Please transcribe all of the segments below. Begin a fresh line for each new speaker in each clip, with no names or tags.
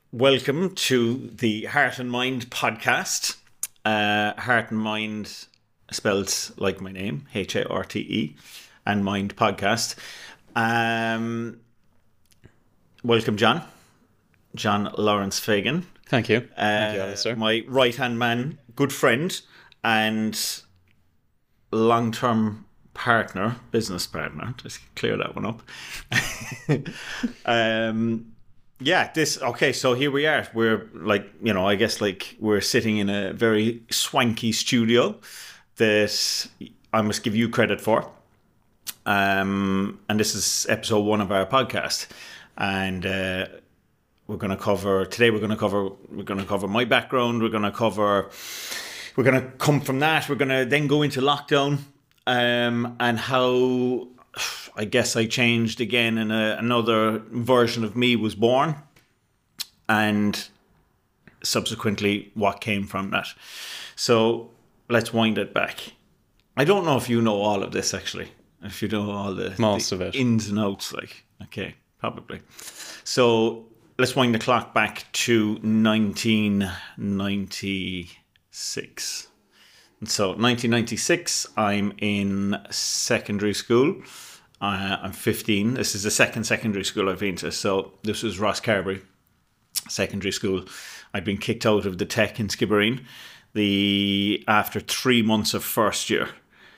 Welcome to the Heart and Mind podcast. Heart and Mind spelled like my name, Harte, and Mind podcast. Welcome, John Lawrence Fagan.
Thank you. Thank you, Alistair.
My right-hand man, good friend, and long-term partner, business partner. Just clear that one up. So here we are. We're I guess we're sitting in a very swanky studio that I must give you credit for. And this is episode 1 of our podcast. And we're going to cover my background. We're going to come from that. We're going to then go into lockdown, and how I guess I changed again and another version of me was born, and subsequently what came from that. So let's wind it back. I don't know if you know all of this, actually. If you know all the
of it.
Ins and outs, okay, probably. So let's wind the clock back to 1996. And so 1996, I'm in secondary school. I'm 15. This is the second secondary school I've been to. So this was Rosscarbery Secondary School. I'd been kicked out of the Tech in Skibbereen after 3 months of first year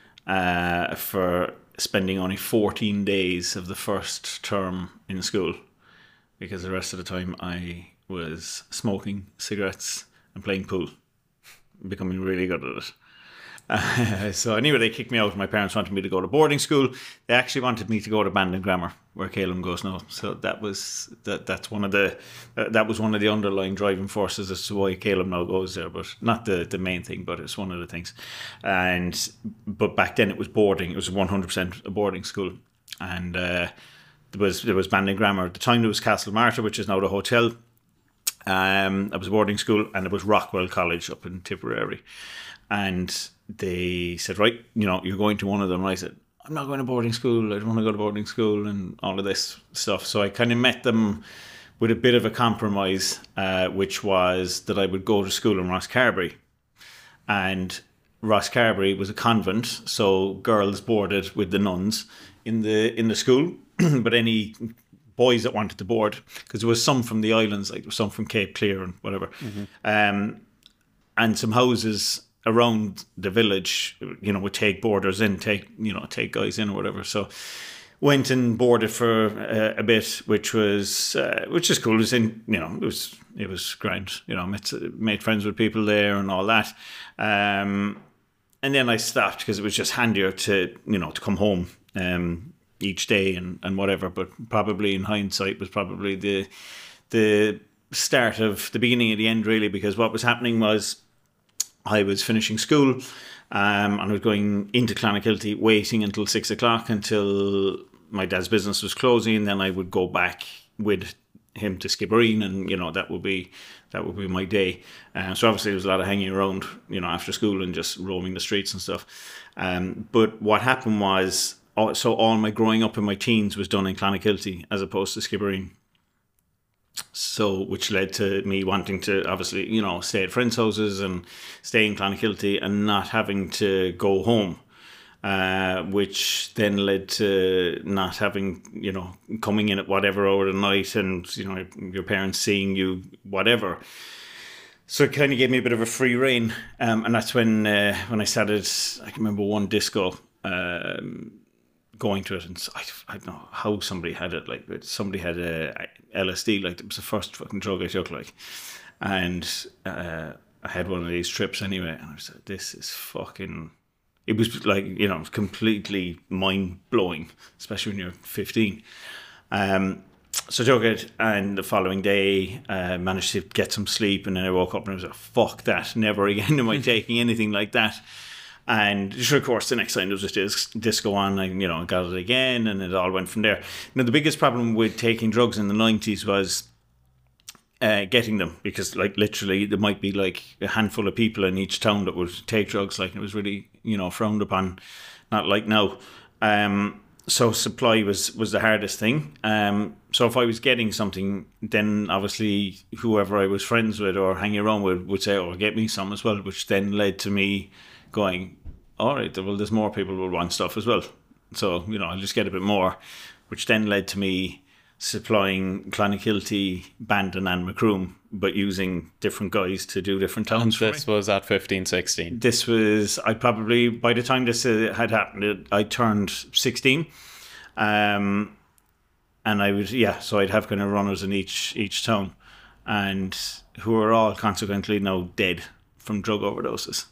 for spending only 14 days of the first term in school, because the rest of the time I was smoking cigarettes and playing pool, becoming really good at it. So anyway, they kicked me out. My parents wanted me to go to boarding school. They actually wanted me to go to Bandon Grammar, where Caleb goes now. So that was one of the underlying driving forces as to why Caleb now goes there, but not the main thing, but it's one of the things. But back then it was boarding. It was 100% a boarding school, and there was Bandon Grammar at the time. There was Castle Martyr, which is now the hotel. That was a boarding school, and it was Rockwell College up in Tipperary. And they said, right, you're going to one of them. And I said, I'm not going to boarding school. I don't want to go to boarding school and all of this stuff. So I kind of met them with a bit of a compromise, which was that I would go to school in Rosscarbery. And Rosscarbery was a convent, so girls boarded with the nuns in the school. But any boys that wanted to board, because there was some from the islands, like there was some from Cape Clear and whatever, and some houses around the village, would take boarders in, take guys in or whatever. So went and boarded for a bit, which is cool. It was it was grand. Made friends with people there and all that. And then I stopped because it was just handier to come home each day and whatever. But probably in hindsight was probably the start of the beginning of the end, really, because what was happening was I was finishing school, and I was going into Clonakilty, waiting until 6 o'clock until my dad's business was closing, and then I would go back with him to Skibbereen, and that would be my day. So obviously there was a lot of hanging around, after school and just roaming the streets and stuff. But what happened was, so all my growing up in my teens was done in Clonakilty as opposed to Skibbereen. So, which led to me wanting to obviously, stay at friends' houses and stay in Clonakilty and not having to go home, which then led to not having, coming in at whatever hour of the night and, your parents seeing you, whatever. So it kind of gave me a bit of a free rein. And that's when I started, I can remember one disco, going to it, and I don't know how somebody had it, but somebody had a LSD, it was the first fucking drug I took, and I had one of these trips anyway, and I was like, this is fucking, it was completely mind-blowing, especially when you're 15. So I took it, and the following day managed to get some sleep, and then I woke up and I was like, fuck that, never again am I taking anything like that. And of course, the next time there was this disco on, I got it again, and it all went from there. Now, the biggest problem with taking drugs in the 90s was getting them, because literally there might be a handful of people in each town that would take drugs. It was really frowned upon, not like now. so supply was the hardest thing. So if I was getting something, then obviously whoever I was friends with or hanging around with would say, "Oh, get me some as well," which then led to me going, "All right, well, there's more people will want stuff as well, so I'll just get a bit more," which then led to me supplying Clonakilty, Bandon and Macroom, but using different guys to do different towns for me.
This was at 15, 16.
This was, I probably, by the time this had happened, I turned 16. And I would, so I'd have kind of runners in each town, and who are all consequently now dead from drug overdoses.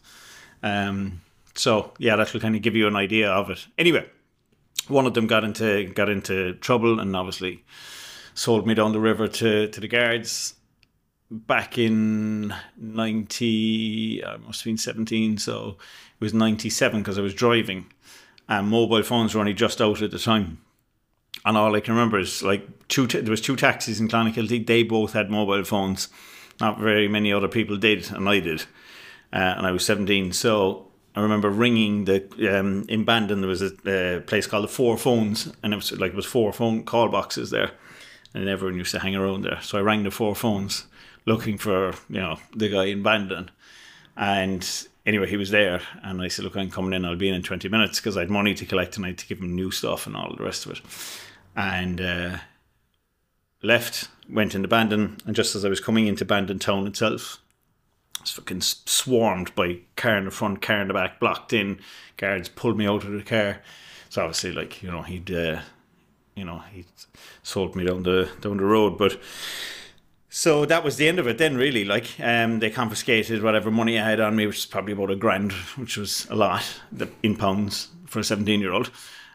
So that'll kind of give you an idea of it. Anyway, one of them got into trouble and obviously sold me down the river to the guards back in 90. I must have been 17, so it was 97 because I was driving, and mobile phones were only just out at the time. And all I can remember is like there was two taxis in Clonakilty. They both had mobile phones. Not very many other people did, and I did. And I was 17, so I remember ringing in Bandon. There was a place called the Four Phones, and it was 4 phone call boxes there, and everyone used to hang around there. So I rang the 4 phones, looking for the guy in Bandon, and anyway, he was there, and I said, "Look, I'm coming in. I'll be in 20 minutes," because I had money to collect and I had to give him new stuff and all the rest of it. And left, went into Bandon, and just as I was coming into Bandon town itself, I was fucking swarmed by car in the front, car in the back, blocked in. Guards pulled me out of the car. So obviously, he'd sold me down the road. But so that was the end of it. Then really, they confiscated whatever money I had on me, which is probably about $1,000, which was a lot in pounds for a 17-year-old.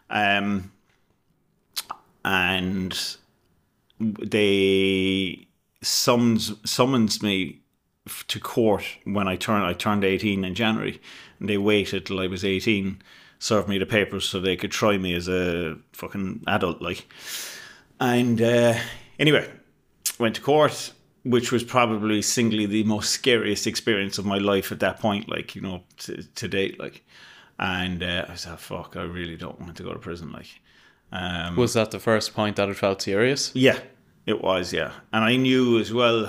And they summons me to court when I turned 18 in January, and they waited till I was 18, served me the papers so they could try me as a fucking adult, and anyway, went to court, which was probably singly the most scariest experience of my life at that point, to date, and I was like, fuck, I really don't want to go to prison,
Was that the first point that it felt serious?
Yeah, it was, yeah. And I knew as well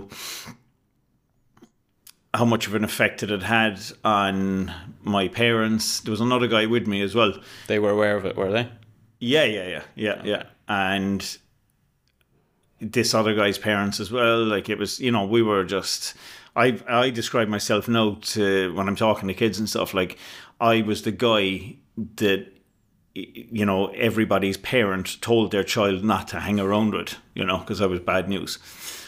how much of an effect it had had on my parents. There was another guy with me as well.
They were aware of it, were they?
Yeah. And this other guy's parents as well. It was, we were just... I describe myself now when I'm talking to kids and stuff, I was the guy that, everybody's parent told their child not to hang around with, because I was bad news.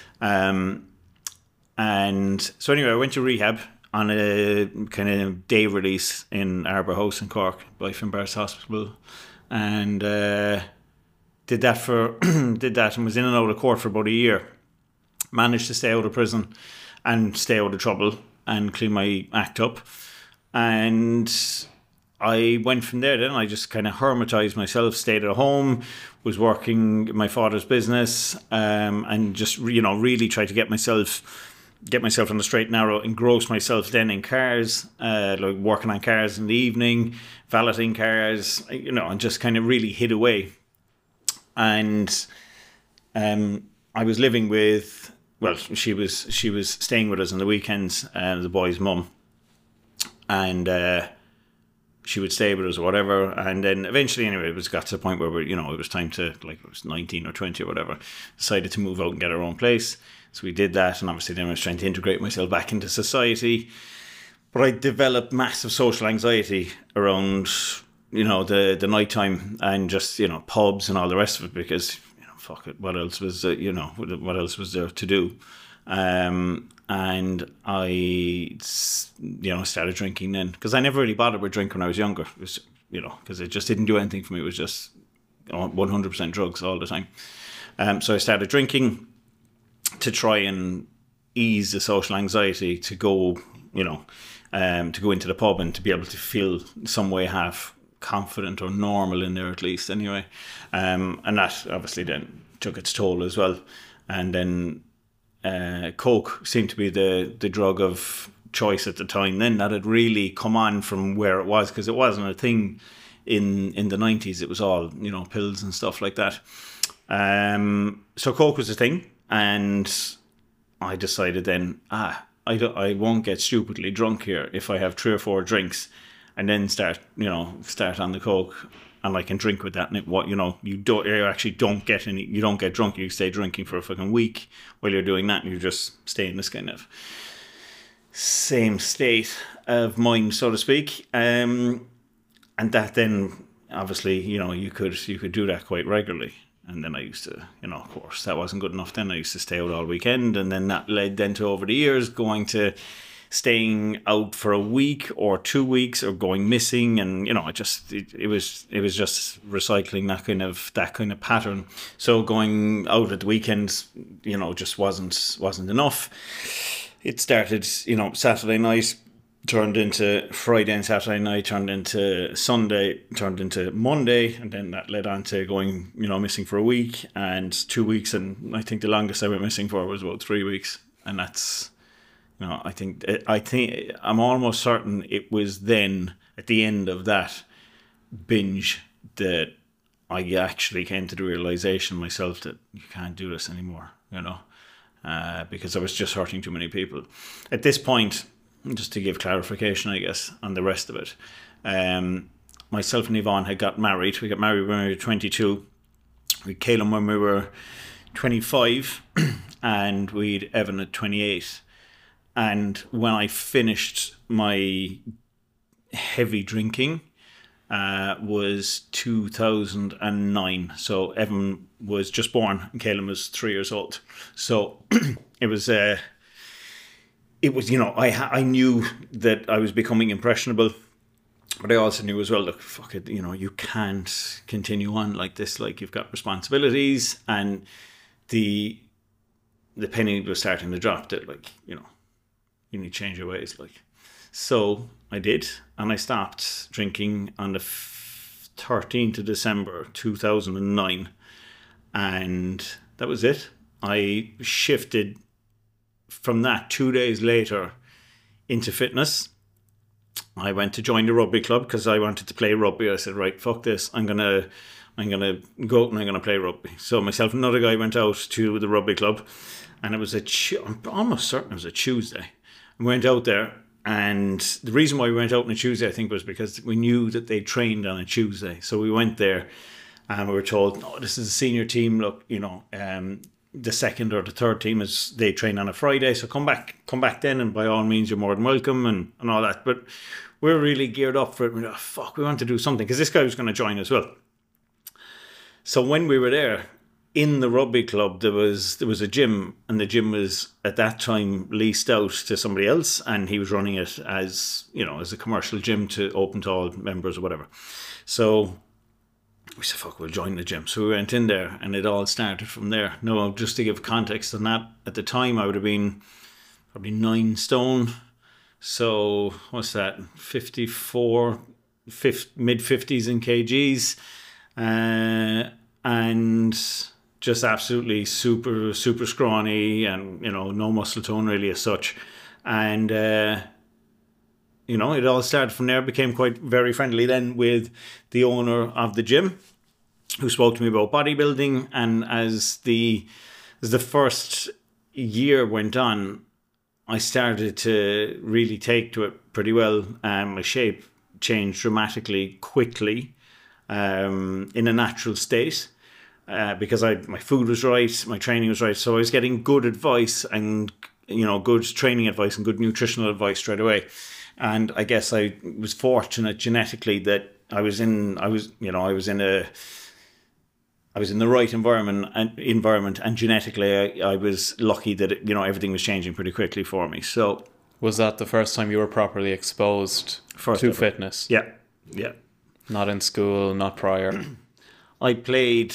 And so anyway, I went to rehab on a kind of day release in Arbour House in Cork by Finbarr's Hospital, and did that and was in and out of court for about a year. Managed to stay out of prison and stay out of trouble and clean my act up. And I went from there then. I just kind of hermitized myself, stayed at home, was working my father's business, and just, really tried to get myself on the straight and narrow, engross myself then in cars, working on cars in the evening, valeting cars, and just kind of really hid away. And I was living with, she was staying with us on the weekends, the boy's mum, and she would stay with us or whatever, and then eventually, anyway, it got to the point where it was time to, it was 19 or 20 or whatever, decided to move out and get our own place. So we did that, and obviously then I was trying to integrate myself back into society. But I developed massive social anxiety around, the nighttime and just, pubs and all the rest of it, because, fuck it, what else was, what else was there to do? And I, started drinking then, because I never really bothered with drink when I was younger. It was, because it just didn't do anything for me. It was just 100% drugs all the time. So I started drinking to try and ease the social anxiety, to go, to go into the pub and to be able to feel some way half confident or normal in there at least anyway. And that obviously then took its toll as well. And then Coke seemed to be the drug of choice at the time then, that had really come on from where it was, because it wasn't a thing in the 90s, it was all, you know, pills and stuff like that. So Coke was a thing, and I decided then, I won't get stupidly drunk here if I have 3 or 4 drinks and then start on the Coke, and I can drink with that. And you actually don't get drunk. You stay drinking for a fucking week while you're doing that, and you just stay in this kind of same state of mind, so to speak. And that then, obviously, you know, you could do that quite regularly. And then I used to, you know, of course, that wasn't good enough then. I used to stay out all weekend. And then that led then to, over the years, going to staying out for a week or 2 weeks, or going missing. And, you know, it was just recycling that kind of pattern. So going out at the weekends, you know, just wasn't enough. It started, you know, Saturday night, turned into Friday, and Saturday night turned into Sunday, turned into Monday, and then that led on to going, you know, missing for a week and 2 weeks, and I think the longest I went missing for was about 3 weeks. And that's, you know, I think I'm almost certain it was then at the end of that binge that I actually came to the realization myself that you can't do this anymore, you know, because I was just hurting too many people. At this point, just to give clarification, I guess, on the rest of it, myself and Yvonne had got married. We got married when we were 22. We had Caleb when we were 25, and we'd Evan at 28. And when I finished my heavy drinking, was 2009. So Evan was just born, and Caleb was 3 years old. So it was, you know, I knew that I was becoming impressionable, but I also knew as well, look, fuck it, you know, you can't continue on like this. Like, you've got responsibilities, and the penny was starting to drop. That, like, you know, you need to change your ways. Like, so I did, and I stopped drinking on the 13th of December 2009, and that was it. I shifted from that 2 days later into fitness. I went to join the rugby club because I wanted to play rugby. I said, right, fuck this. I'm gonna go out and I'm gonna play rugby. So myself and another guy went out to the rugby club, and it was I'm almost certain it was a Tuesday. We went out there, and the reason why we went out on a Tuesday, I think, was because we knew that they trained on a Tuesday. So we went there, and we were told, "Oh, this is a senior team. Look, you know, the second or the third team they train on a Friday. So come back then, and by all means, you're more than welcome," and all that. But we're really geared up for it. We want to do something, because this guy was going to join as well. So when we were there in the rugby club, there was a gym, and the gym was at that time leased out to somebody else, and he was running it as, you know, as a commercial gym to open to all members or whatever. So we said, fuck, we'll join the gym. So we went in there, and it all started from there. Now, just to give context on that, at the time I would have been probably 9 stone. So what's that? 54, mid-50s in kgs, and just absolutely super, super scrawny, and, you know, no muscle tone really as such. And, you know, it all started from there. Became quite very friendly then with the owner of the gym, who spoke to me about bodybuilding. And as the first year went on, I started to really take to it pretty well. My shape changed dramatically quickly, in a natural state, because my food was right, my training was right. So I was getting good advice, and, you know, good training advice and good nutritional advice straight away. And I guess I was fortunate genetically that I was in the right environment, and genetically I was lucky that, you know, everything was changing pretty quickly for me. So,
was that the first time you were properly exposed to fitness?
Yeah.
Not in school, not prior.
I played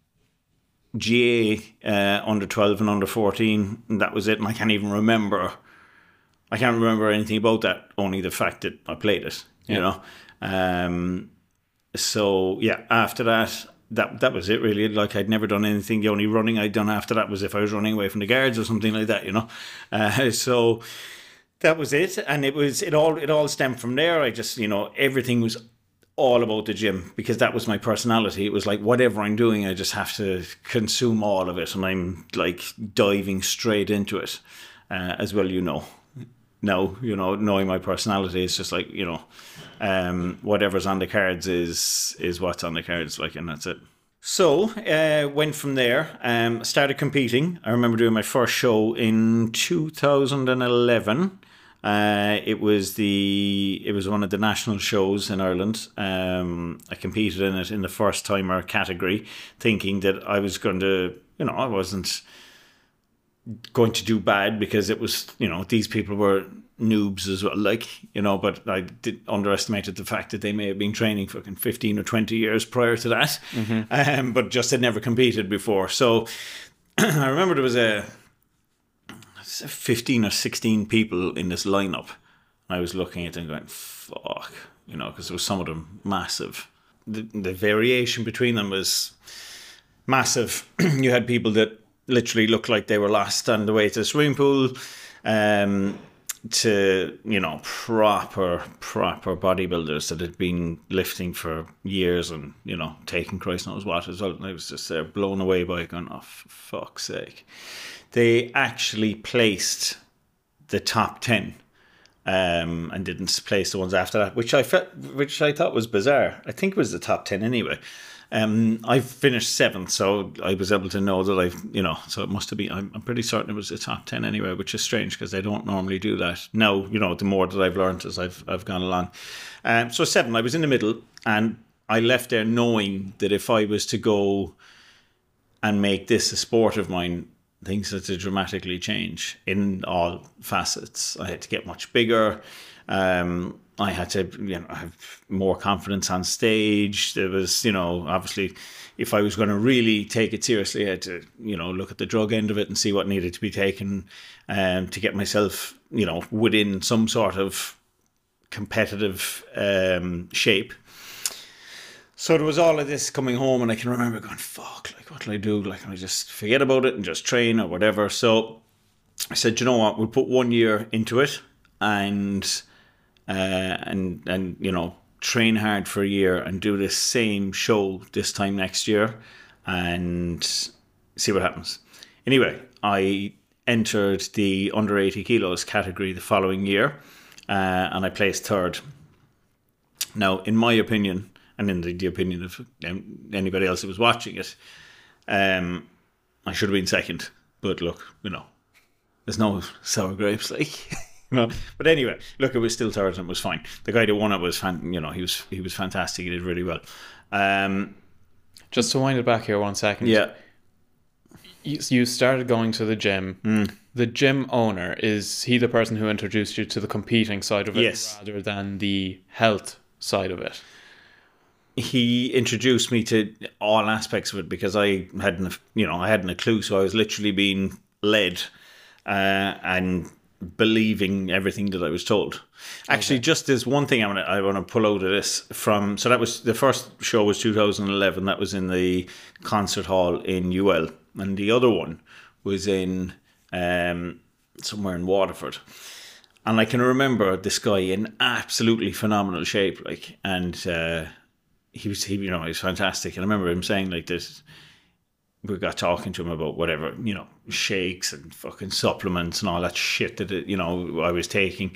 GA under 12 and under 14, and that was it. And I can't remember anything about that, only the fact that I played it, you know. So yeah, after that was it really. Like, I'd never done anything. The only running I'd done after that was if I was running away from the guards or something like that, you know. So that was it, and it all stemmed from there. I just, you know, everything was all about the gym because that was my personality. It was like whatever I'm doing, I just have to consume all of it, and I'm like diving straight into it. As well, now, knowing my personality, it's just like, whatever's on the cards is what's on the cards, like, and that's it. So, went from there, started competing. I remember doing my first show in 2011. It was one of the national shows in Ireland. I competed in it in the first timer category, thinking that I was going to, I wasn't going to do bad because it was, these people were noobs as well, like, but I underestimated the fact that they may have been training fucking 15 or 20 years prior to that, but just had never competed before. So I remember there was a 15 or 16 people in this lineup. I was looking at them going, fuck, because there was some of them massive. The variation between them was massive. You had people that literally looked like they were lost on the way to the swimming pool, to, proper bodybuilders that had been lifting for years and, taking Christ knows what as well. And I was just blown away by it, going, oh, for fuck's sake. They actually placed the top 10 and didn't place the ones after that, which I thought was bizarre. I think it was the top 10 anyway. I finished 7th, so I was able to know that so it must have been, I'm pretty certain it was the top 10 anyway, which is strange because they don't normally do that. Now, the more that I've learned as I've gone along. So 7, I was in the middle, and I left there knowing that if I was to go and make this a sport of mine, things had to dramatically change in all facets. I had to get much bigger. I had to, have more confidence on stage. There was, obviously, if I was going to really take it seriously, I had to, look at the drug end of it and see what needed to be taken to get myself, within some sort of competitive shape. So there was all of this coming home, and I can remember going, fuck, like, what will I do? Like, can I just forget about it and just train or whatever? So I said, you know what, we'll put 1 year into it and train hard for a year and do the same show this time next year and see what happens. Anyway, I entered the under 80 kilos category the following year, and I placed 3rd. Now, in my opinion, and in the opinion of anybody else who was watching it, I should have been 2nd. But look, there's no sour grapes, like. But anyway, look, it was still 3rd and it was fine. The guy that won it was, he was fantastic. He did really well.
Just to wind it back here 1 second.
Yeah.
You started going to the gym. The gym owner, is he the person who introduced you to the competing side of it,
yes,
rather than the health side of it?
He introduced me to all aspects of it because I hadn't a clue. So I was literally being led and believing everything that I was told. Actually, just there's one thing I want to pull out of this from. So that was the first show was 2011. That was in the concert hall in UL, and the other one was in somewhere in Waterford. And I can remember this guy in absolutely phenomenal shape, like, and he was fantastic. And I remember him saying like this. We got talking to him about whatever, shakes and fucking supplements and all that shit that, I was taking.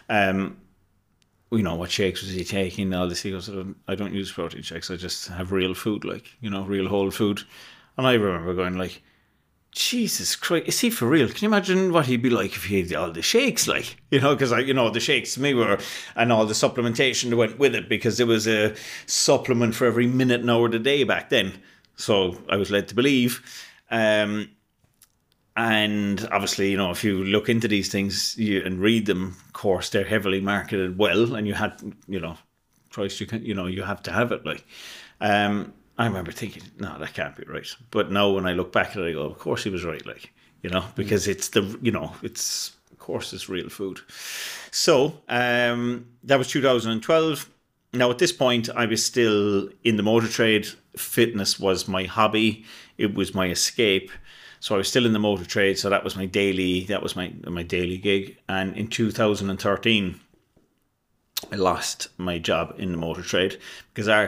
What shakes was he taking and all this. He goes, I don't use protein shakes. I just have real food, like, real whole food. And I remember going like, Jesus Christ, is he for real? Can you imagine what he'd be like if he had all the shakes, like, because the shakes to me were, and all the supplementation that went with it, because there was a supplement for every minute and hour of the day back then. So I was led to believe. And obviously, if you look into these things and read them, of course, they're heavily marketed well. And you had, Christ, you have to have it. Like, I remember thinking, no, that can't be right. But now when I look back at it, I go, of course he was right. Like, because it's it's, of course, it's real food. So that was 2012. Now, at this point, I was still in the motor trade. Fitness was my hobby. It was my escape. So I was still in the motor trade. So that was my daily gig. And in 2013, I lost my job in the motor trade because our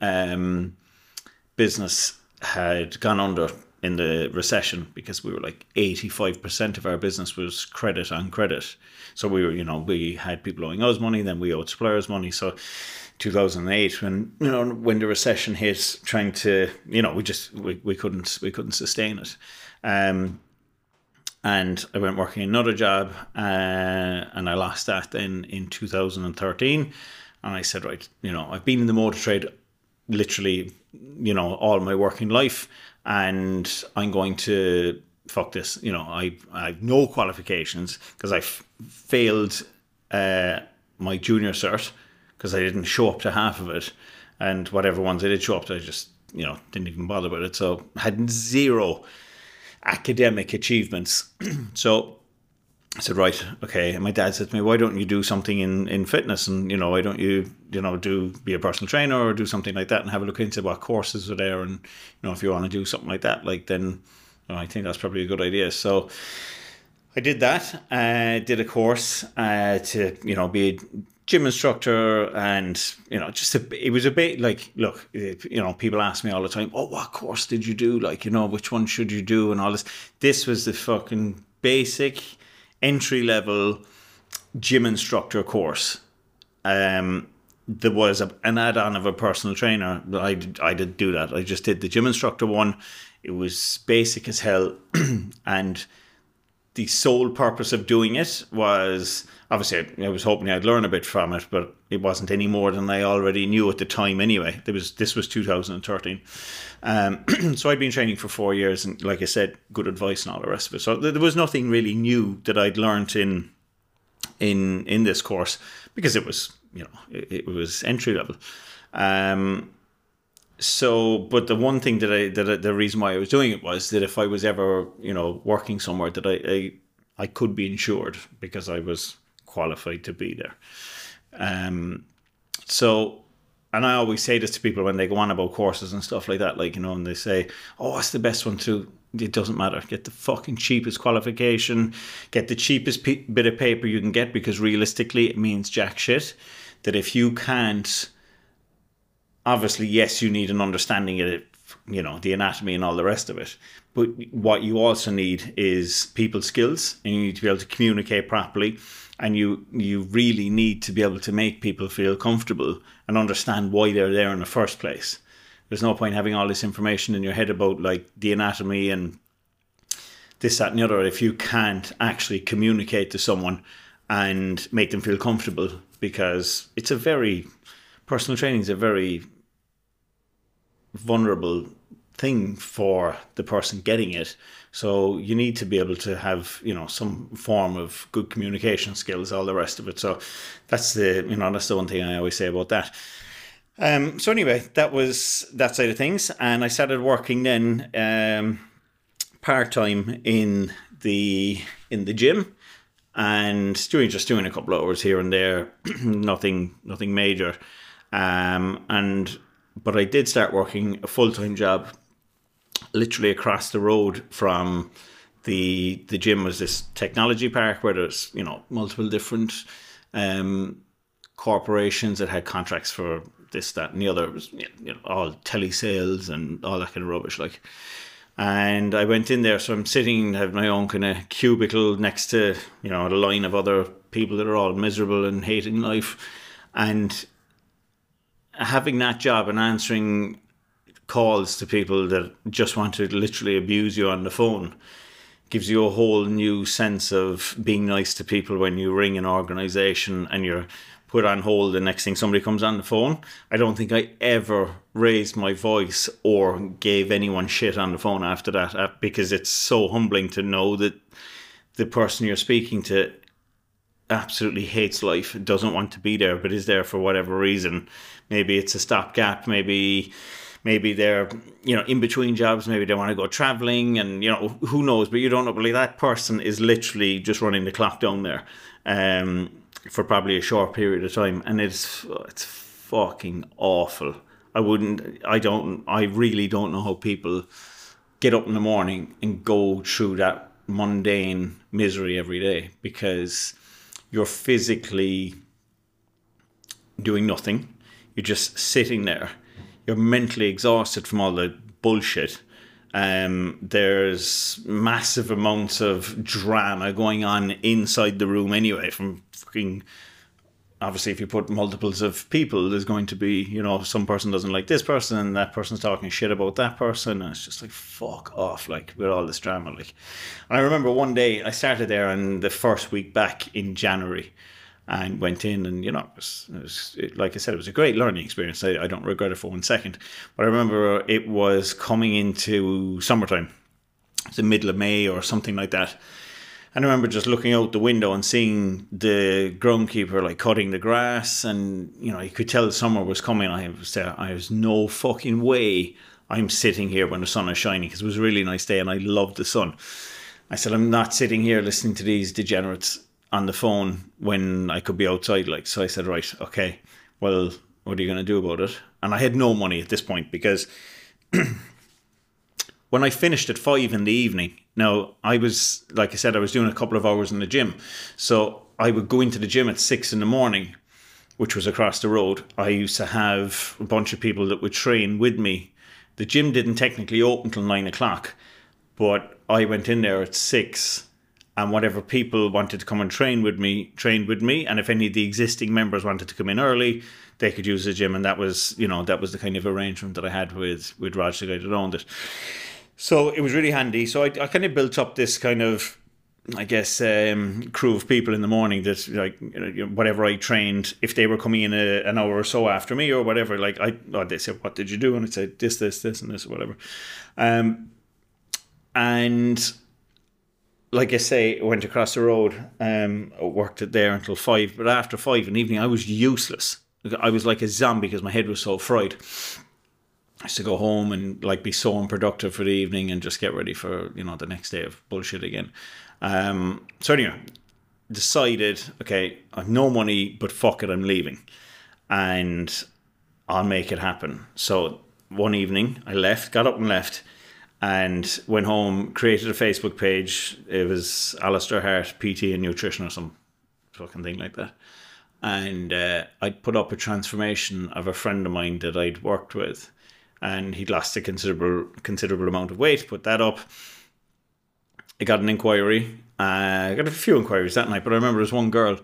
business had gone under in the recession, because we were like 85% of our business was credit on credit. So we were, we had people owing us money, then we owed suppliers money. So 2008, when the recession hit, trying to, we couldn't sustain it. And I went working another job, and I lost that then in 2013. And I said, right, I've been in the motor trade literally, all my working life, and I'm going to fuck this. I have no qualifications because I failed my junior cert because I didn't show up to half of it, and whatever ones I did show up to, I just didn't even bother with it. So I had zero academic achievements. So I said, right, okay. And my dad said to me, why don't you do something in fitness? And, why don't you, be a personal trainer or do something like that and have a look into what courses are there. And, if you want to do something like that, then I think that's probably a good idea. So I did that, did a course to, be a gym instructor. And, it was a bit like, look, people ask me all the time, oh, what course did you do? Which one should you do? And all this. This was the fucking basic entry-level gym instructor course. There was an add-on of a personal trainer. I did do that. I just did the gym instructor one. It was basic as hell. And the sole purpose of doing it was, obviously, I was hoping I'd learn a bit from it, but it wasn't any more than I already knew at the time anyway. This was 2013. So I'd been training for 4 years, and like I said, good advice and all the rest of it. So there was nothing really new that I'd learned in this course, because it was, it was entry level. So, but the one thing the reason why I was doing it was that if I was ever, working somewhere, that I could be insured because I was qualified to be there. So, and I always say this to people when they go on about courses and stuff like that, and they say, oh, what's the best one to? It doesn't matter. Get the fucking cheapest qualification, get the cheapest bit of paper you can get, because realistically it means jack shit. That if you can't, obviously, yes, you need an understanding of it, the anatomy and all the rest of it. But what you also need is people skills, and you need to be able to communicate properly. And you really need to be able to make people feel comfortable and understand why they're there in the first place. There's no point having all this information in your head about the anatomy and this, that and the other if you can't actually communicate to someone and make them feel comfortable, because personal training is a very vulnerable thing for the person getting it. So you need to be able to have, some form of good communication skills, all the rest of it. So that's that's the one thing I always say about that. So anyway, that was that side of things. And I started working then part-time in the gym, and doing a couple of hours here and there, nothing major. But I did start working a full-time job literally across the road from the gym. Was this technology park where there's, multiple different corporations that had contracts for this, that and the other. It was, all telesales and all that kind of rubbish. And I went in there, so I'm sitting, have my own kind of cubicle next to, the line of other people that are all miserable and hating life. And having that job and answering calls to people that just want to literally abuse you on the phone gives you a whole new sense of being nice to people when you ring an organisation and you're put on hold. The next thing somebody comes on the phone, I don't think I ever raised my voice or gave anyone shit on the phone after that, because it's so humbling to know that the person you're speaking to absolutely hates life, doesn't want to be there, but is there for whatever reason. Maybe it's a stopgap, maybe they're, in between jobs, maybe they want to go traveling, and, who knows, but you don't know. But that person is literally just running the clock down there for probably a short period of time, and it's fucking awful. I really don't know how people get up in the morning and go through that mundane misery every day, because you're physically doing nothing. You're just sitting there. You're mentally exhausted from all the bullshit. There's massive amounts of drama going on inside the room anyway, from fucking... Obviously, if you put multiples of people, there's going to be, you know, some person doesn't like this person and that person's talking shit about that person. And it's just like, fuck off, like, with all this drama. Like, and I remember one day I started there on the first week back in January and went in, and, you know, like I said, it was a great learning experience. I don't regret it for 1 second. But I remember it was coming into summertime. It's the middle of May or something like that. And I remember just looking out the window and seeing the groundkeeper like cutting the grass, and, you know, you could tell summer was coming. I was no fucking way I'm sitting here when the sun is shining, because it was a really nice day and I loved the sun. I said, I'm not sitting here listening to these degenerates on the phone when I could be outside. Like, so I said, right, okay, well, what are you going to do about it? And I had no money at this point, because when I finished at 5 in the evening, now I was, like I said, I was doing a couple of hours in the gym. So I would go into the gym at 6 in the morning, which was across the road. I used to have a bunch of people that would train with me. The gym didn't technically open till 9 o'clock, but I went in there at 6, and whatever people wanted to come and trained with me. And if any of the existing members wanted to come in early, they could use the gym. And that was, you know, that was the kind of arrangement that I had with Raj, the guy that owned it. So it was really handy. So I kind of built up this kind of, I guess, crew of people in the morning that, like, you know, whatever I trained, if they were coming in an hour or so after me or whatever, like, they said, what did you do? And I'd say this, and this, or whatever. And like I say, I went across the road, worked it there until 5. But after 5 in the evening, I was useless. I was like a zombie because my head was so fried. I used to go home and like be so unproductive for the evening and just get ready for, you know, the next day of bullshit again. So anyway, decided, okay, I have no money, but fuck it, I'm leaving. And I'll make it happen. So one evening I left, got up and left, and went home, created a Facebook page. It was Alistair Hart, PT and Nutrition or some fucking thing like that. And I'd put up a transformation of a friend of mine that I'd worked with. And he'd lost a considerable amount of weight. Put that up. I got an inquiry. I got a few inquiries that night, but I remember there was one girl.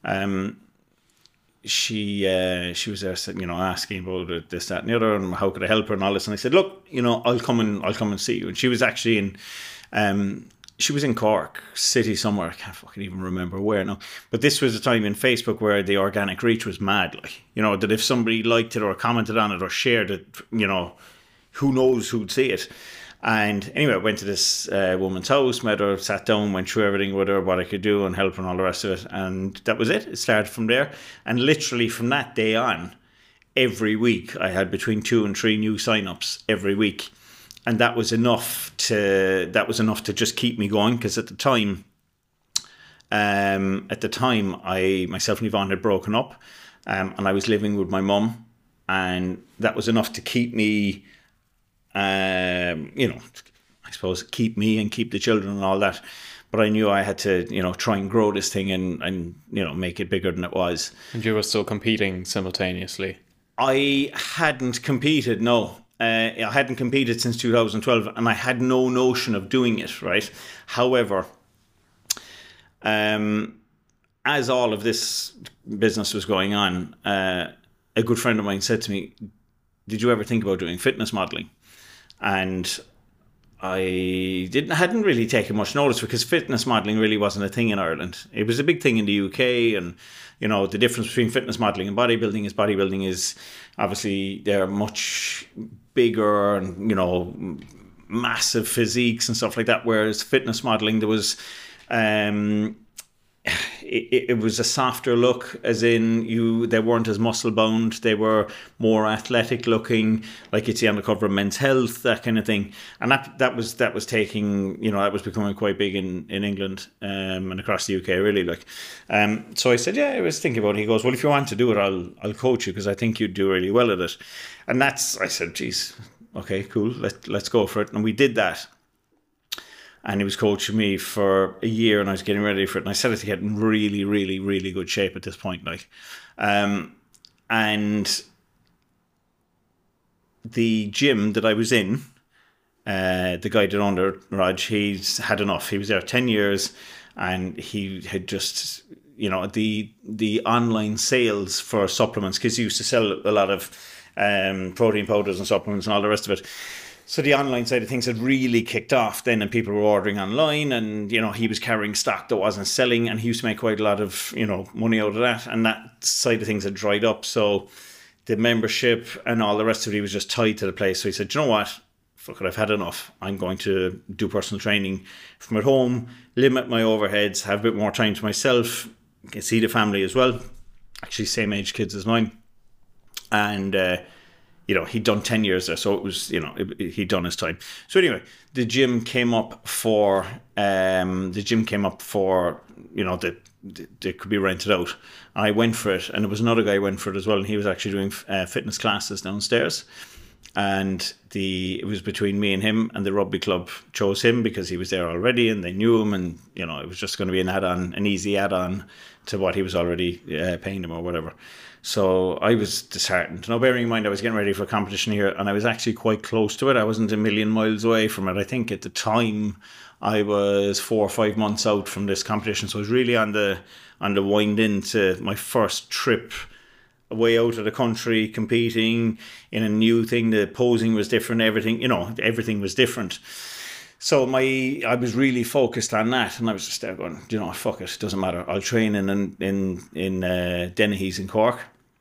She was there, you know, asking about this, that, and the other, and how could I help her and all this. And I said, look, you know, I'll come and see you. And she was actually in. She was in Cork City somewhere. I can't fucking even remember where now. But this was a time in Facebook where the organic reach was mad. Like, you know, that if somebody liked it or commented on it or shared it, you know, who knows who'd see it. And anyway, I went to this woman's house, met her, sat down, went through everything with her, what I could do and help her and all the rest of it. And that was it. It started from there. And literally from that day on, every week I had between 2 and 3 new sign-ups every week. And that was enough to just keep me going, because at the time I myself and Yvonne had broken up, and I was living with my mum, and that was enough to keep me, you know, I suppose keep me and keep the children and all that. But I knew I had to, you know, try and grow this thing and you know, make it bigger than it was.
And you were still competing simultaneously? I
hadn't competed, no. I hadn't competed since 2012, and I had no notion of doing it, right? However, as all of this business was going on, a good friend of mine said to me, did you ever think about doing fitness modelling? And I hadn't really taken much notice, because fitness modelling really wasn't a thing in Ireland. It was a big thing in the UK, and, you know, the difference between fitness modelling and bodybuilding is obviously they're much bigger and, you know, massive physiques and stuff like that, whereas fitness modelling, there was it was a softer look, as in they weren't as muscle bound, they were more athletic looking, like you'd see on the cover of Men's Health, that kind of thing. And that was taking, you know, that was becoming quite big in England and across the UK, really. Like, so I said, yeah, I was thinking about it. He goes, well, if you want to do it, I'll coach you, because I think you'd do really well at it. And I said, geez, okay, cool, let's go for it. And we did that. And he was coaching me for a year, and I was getting ready for it. And I started to get in really, really, really good shape at this point. Like, and And the gym that I was in, the guy that owned it, Raj, he's had enough. He was there 10 years and he had just, the online sales for supplements, because he used to sell a lot of protein powders and supplements and all the rest of it. So the online side of things had really kicked off then, and people were ordering online, and he was carrying stock that wasn't selling, and he used to make quite a lot of money out of that, and that side of things had dried up. So the membership and all the rest of it, he was just tied to the place. So he said, you know what, fuck it, I've had enough. I'm going to do personal training from at home, limit my overheads, have a bit more time to myself, can see the family as well. Actually, same age kids as mine. And, he'd done 10 years there. So it was, he'd done his time. So anyway, the gym came up for, they could be rented out. I went for it, and there was another guy who went for it as well, and he was actually doing fitness classes downstairs. And it was between me and him, and the rugby club chose him because he was there already and they knew him, and it was just going to be an easy add-on to what he was already paying them or whatever. So I was disheartened. Now, bearing in mind, I was getting ready for a competition here, and I was actually quite close to it. I wasn't a million miles away from it. I think at the time I was 4 or 5 months out from this competition, so I was really on the wind into my first trip way out of the country, competing in a new thing. The posing was different, everything was different. So I was really focused on that, and I was just there going, fuck it, doesn't matter. I'll train in Dennehy's in Cork,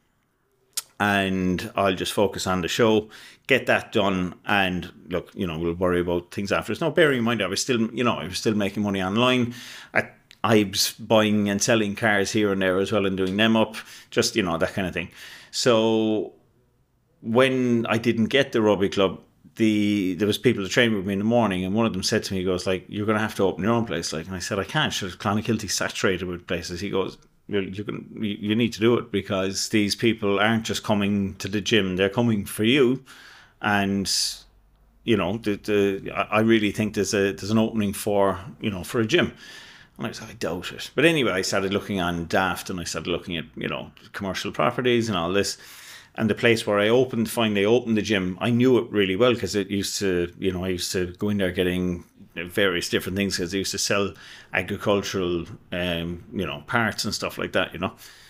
and I'll just focus on the show, get that done, and look, we'll worry about things after. Now, bearing in mind, I was still making money online. I was buying and selling cars here and there as well, and doing them up, just, that kind of thing. So when I didn't get the rugby club, there was people that trained with me in the morning, and one of them said to me, he goes, like, you're going to have to open your own place. Like, and I said, I can't. Clonakilty's saturated with places. He goes, you need to do it, because these people aren't just coming to the gym, they're coming for you. And, I really think there's an opening for a gym. And I was like, I doubt it. But anyway, I started looking on Daft, and I started looking at, commercial properties and all this. And the place where I finally opened the gym, I knew it really well, because it used to, I used to go in there getting various different things, because they used to sell agricultural, parts and stuff like that,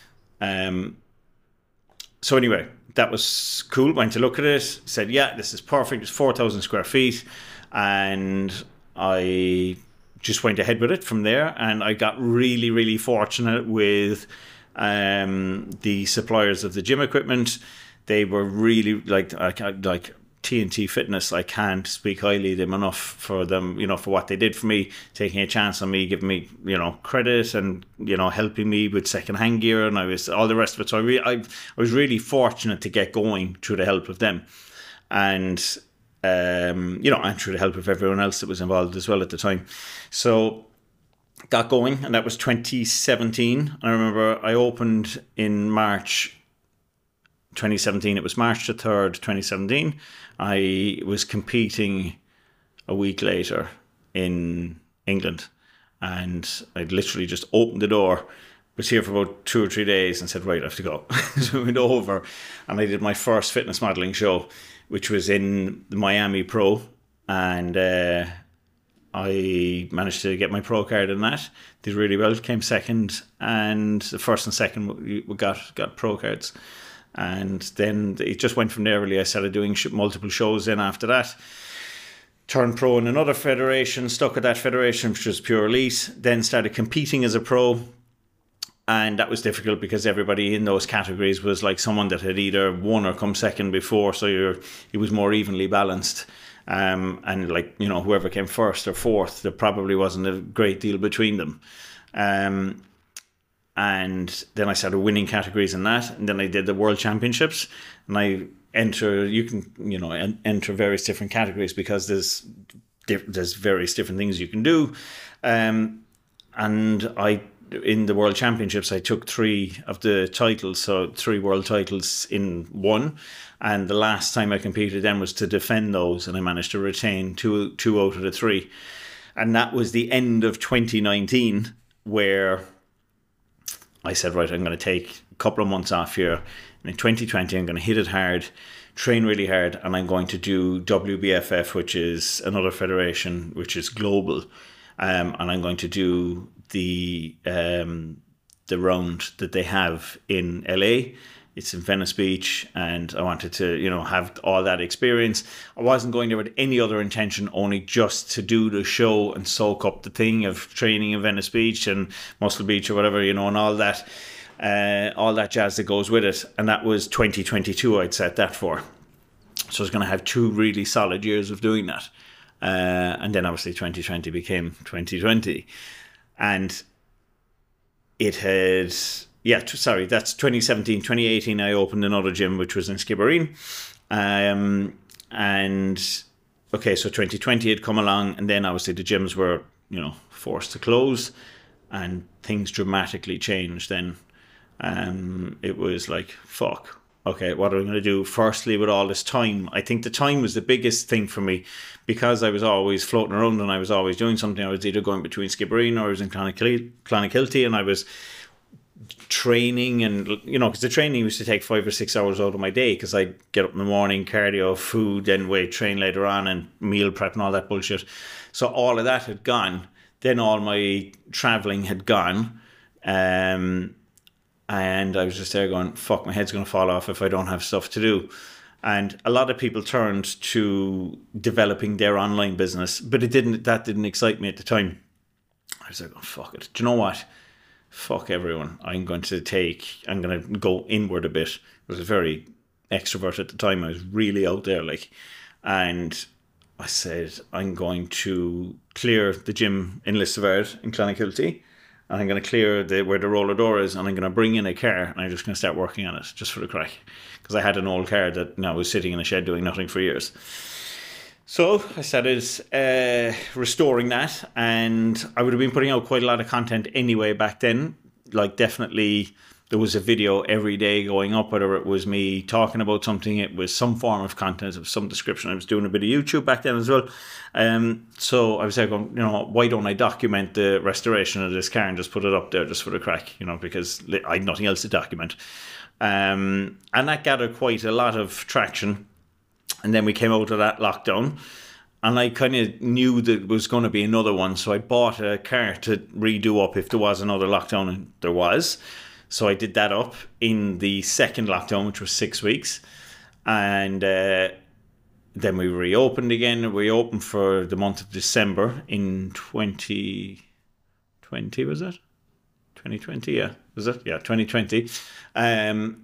So anyway, that was cool. Went to look at it, said, yeah, this is perfect. It's 4,000 square feet. And I just went ahead with it from there. And I got really, really fortunate with the suppliers of the gym equipment. They were really like TNT Fitness. I can't speak highly of them enough for them, for what they did for me, taking a chance on me, giving me, credit, and, helping me with second-hand gear, and I was all the rest of it. So I was really fortunate to get going through the help of them, and and through the help of everyone else that was involved as well at the time. So got going, and that was 2017. I remember I opened in March 2017. It was March the 3rd, 2017. I was competing a week later in England, and I literally just opened the door, was here for about 2 or 3 days, and said, right, I have to go. So I went over, and I did my first fitness modelling show, which was in the Miami Pro, and I managed to get my pro card in that. Did really well, came second, and the first and second we got pro cards. And then it just went from there, really. I started doing multiple shows then after that. Turned pro in another federation, stuck at that federation, which was Pure Elite. Then started competing as a pro. And that was difficult, because everybody in those categories was like someone that had either won or come second before. So it was more evenly balanced. And like, whoever came first or fourth, there probably wasn't a great deal between them. And then I started winning categories in that. And then I did the World Championships, and I you can enter various different categories, because there's various different things you can do. And in the World Championships, I took 3 of the titles, so 3 world titles in one. And the last time I competed then was to defend those, and I managed to retain two out of the 3. And that was the end of 2019, where I said, right, I'm going to take a couple of months off here. And in 2020, I'm going to hit it hard, train really hard, and I'm going to do WBFF, which is another federation, which is global. And I'm going to do the round that they have in LA. It's in Venice Beach, and I wanted to, have all that experience. I wasn't going there with any other intention, only just to do the show and soak up the thing of training in Venice Beach and Muscle Beach or whatever, and all that jazz that goes with it. And that was 2022 I'd set that for. So I was going to have 2 really solid years of doing that. And then obviously 2020 became 2020. And it had... that's 2017. 2018, I opened another gym, which was in Skibbereen. So 2020 had come along, and then obviously the gyms were, forced to close, and things dramatically changed then. It was like, fuck, okay, what are we going to do? Firstly, with all this time, I think the time was the biggest thing for me, because I was always floating around and I was always doing something. I was either going between Skibbereen or I was in Clonakilty, and I was training, and because the training used to take 5 or 6 hours out of my day, because I'd get up in the morning, cardio, food, then weight train later on, and meal prep and all that bullshit. So all of that had gone. Then all my traveling had gone, and I was just there going, fuck, my head's going to fall off if I don't have stuff to do. And a lot of people turned to developing their online business, but that didn't excite me at the time. I was like, oh, fuck it, do you know what? Fuck everyone. I'm going to go inward a bit. I was very extrovert at the time. I was really out there, and I said, I'm going to clear the gym in Listivard in Clonakilty, and I'm going to clear where the roller door is, and I'm going to bring in a car, and I'm just going to start working on it, just for the crack. Because I had an old car that was sitting in a shed doing nothing for years. So I started restoring that, and I would have been putting out quite a lot of content anyway back then. Definitely there was a video every day going up, whether it was me talking about something, it was some form of content of some description. I was doing a bit of YouTube back then as well. So I was like, why don't I document the restoration of this car and just put it up there just for the crack, because I had nothing else to document. And that gathered quite a lot of traction. And then we came out of that lockdown, and I kind of knew that it was going to be another one. So I bought a car to redo up if there was another lockdown, and there was. So I did that up in the second lockdown, which was 6 weeks. And then we reopened again. We opened for the month of December in 2020, was it? 2020, yeah. Was it? Yeah, 2020. And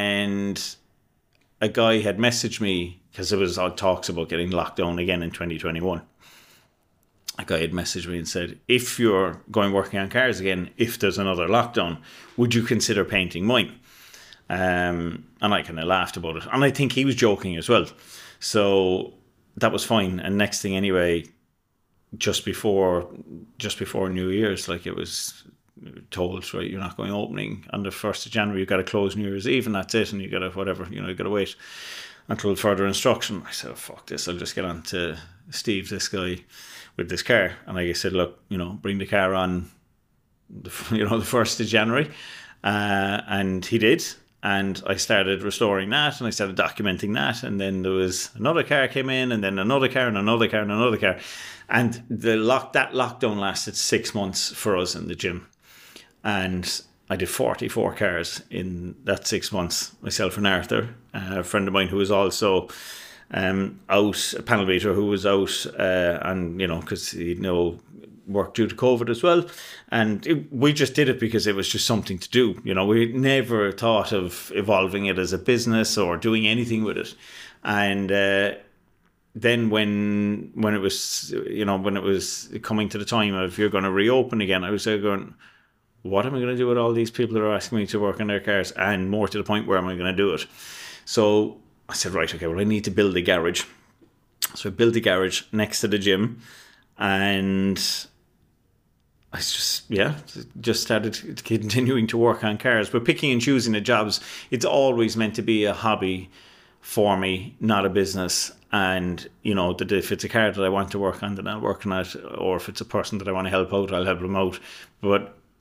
a guy had messaged me, because there was all talks about getting locked down again in 2021. A guy had messaged me and said, if you're going working on cars again, if there's another lockdown, would you consider painting mine? And I kind of laughed about it. And I think he was joking as well. So that was fine. And next thing anyway, just before New Year's, it was told, right, you're not going opening on the 1st of January, you've got to close New Year's Eve, and that's it, and you got to whatever, you got to wait until further instruction. I said, oh, fuck this, I'll just get on to Steve, this guy with this car, and I said, look, bring the car on the 1st of January, and he did, and I started restoring that, and I started documenting that, and then there was another car came in, and then another car, and another car, and another car, and that lockdown lasted 6 months for us in the gym. And I did 44 cars in that 6 months, myself and Arthur, a friend of mine who was also out, a panel beater who was out, and because he'd no work due to COVID as well. And we just did it because it was just something to do. We never thought of evolving it as a business or doing anything with it. And then when it was coming to the time of you're going to reopen again, I was there going, what am I going to do with all these people that are asking me to work on their cars? And more to the point, where am I going to do it? So I said, right, okay, well, I need to build a garage. So I built a garage next to the gym, and I just started continuing to work on cars. But picking and choosing the jobs, it's always meant to be a hobby for me, not a business. And, that if it's a car that I want to work on, then I'll work on it. Or if it's a person that I want to help out, I'll help them out. But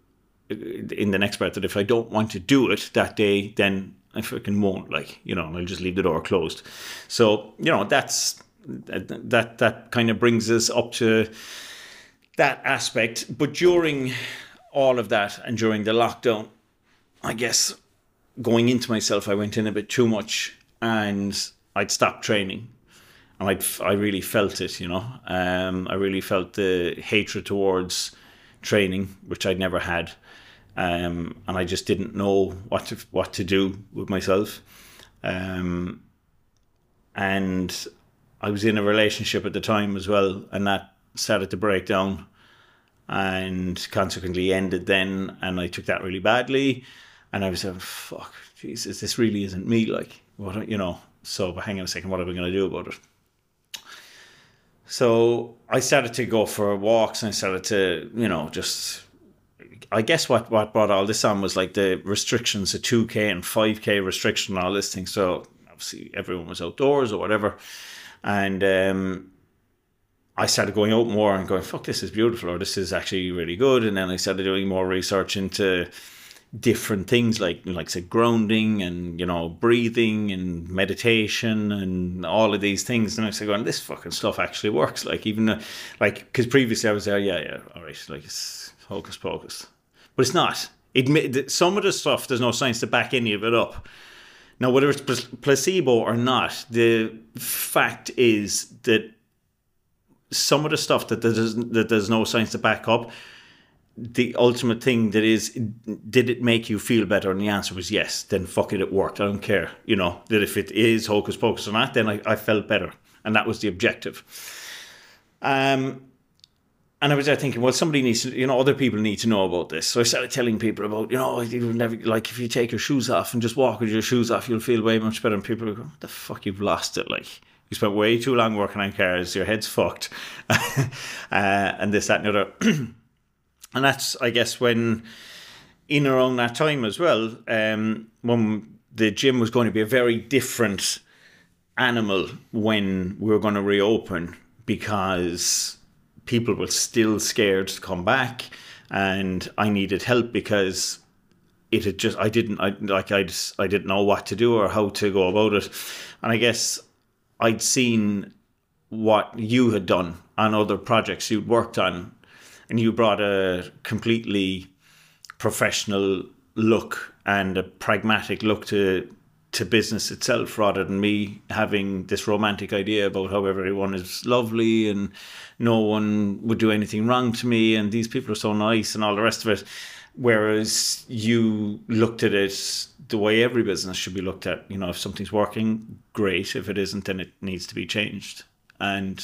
in the next breath that if I don't want to do it that day, then I fucking won't, like, you know, and I'll just leave the door closed. So, you know, that kind of brings us up to that aspect. But during all of that and during the lockdown, I guess going into myself, I went in a bit too much and I'd stopped training. And I really felt it, you know. I really felt the hatred towards training, which I'd never had. And I just didn't know what to do with myself. And I was in a relationship at the time as well, and that started to break down and consequently ended then. And I took that really badly. And I was like, fuck, Jesus, this really isn't me. Like, what, you know, so hang on a second, what are we going to do about it? So I started to go for walks and I started to, you know, just, I guess what brought all this on was like the restrictions, the 2K and 5K restriction and all this thing. So obviously everyone was outdoors or whatever. And I started going out more and going, fuck, this is beautiful, or this is actually really good. And then I started doing more research into different things like say grounding and, you know, breathing and meditation and all of these things. And I started going, this fucking stuff actually works. Like, even like, because previously I was there, yeah, all right, like it's hocus pocus, but it's not. Some of the stuff, there's no science to back any of it up. Now, whether it's placebo or not, the fact is that some of the stuff that there's no science to back up, the ultimate thing that is, did it make you feel better? And the answer was yes. Then fuck it, it worked. I don't care. You know, that if it is hocus pocus or not, then I felt better. And that was the objective. And I was there thinking, well, somebody needs to, you know, other people need to know about this. So I started telling people about, you know, you'll never, like, if you take your shoes off and just walk with your shoes off, you'll feel way much better. And people are going, what the fuck, you've lost it. Like, you spent way too long working on cars, your head's fucked. And this, that, and the other. And that's, I guess, when, in around that time as well, when the gym was going to be a very different animal when we were going to reopen, because people were still scared to come back, and I needed help because it had just, I didn't know what to do or how to go about it. And I guess I'd seen what you had done on other projects you'd worked on, and you brought a completely professional look and a pragmatic look to business itself, rather than me having this romantic idea about how everyone is lovely and no one would do anything wrong to me and these people are so nice and all the rest of it. Whereas you looked at it the way every business should be looked at. You know, if something's working, great. If it isn't, then it needs to be changed. And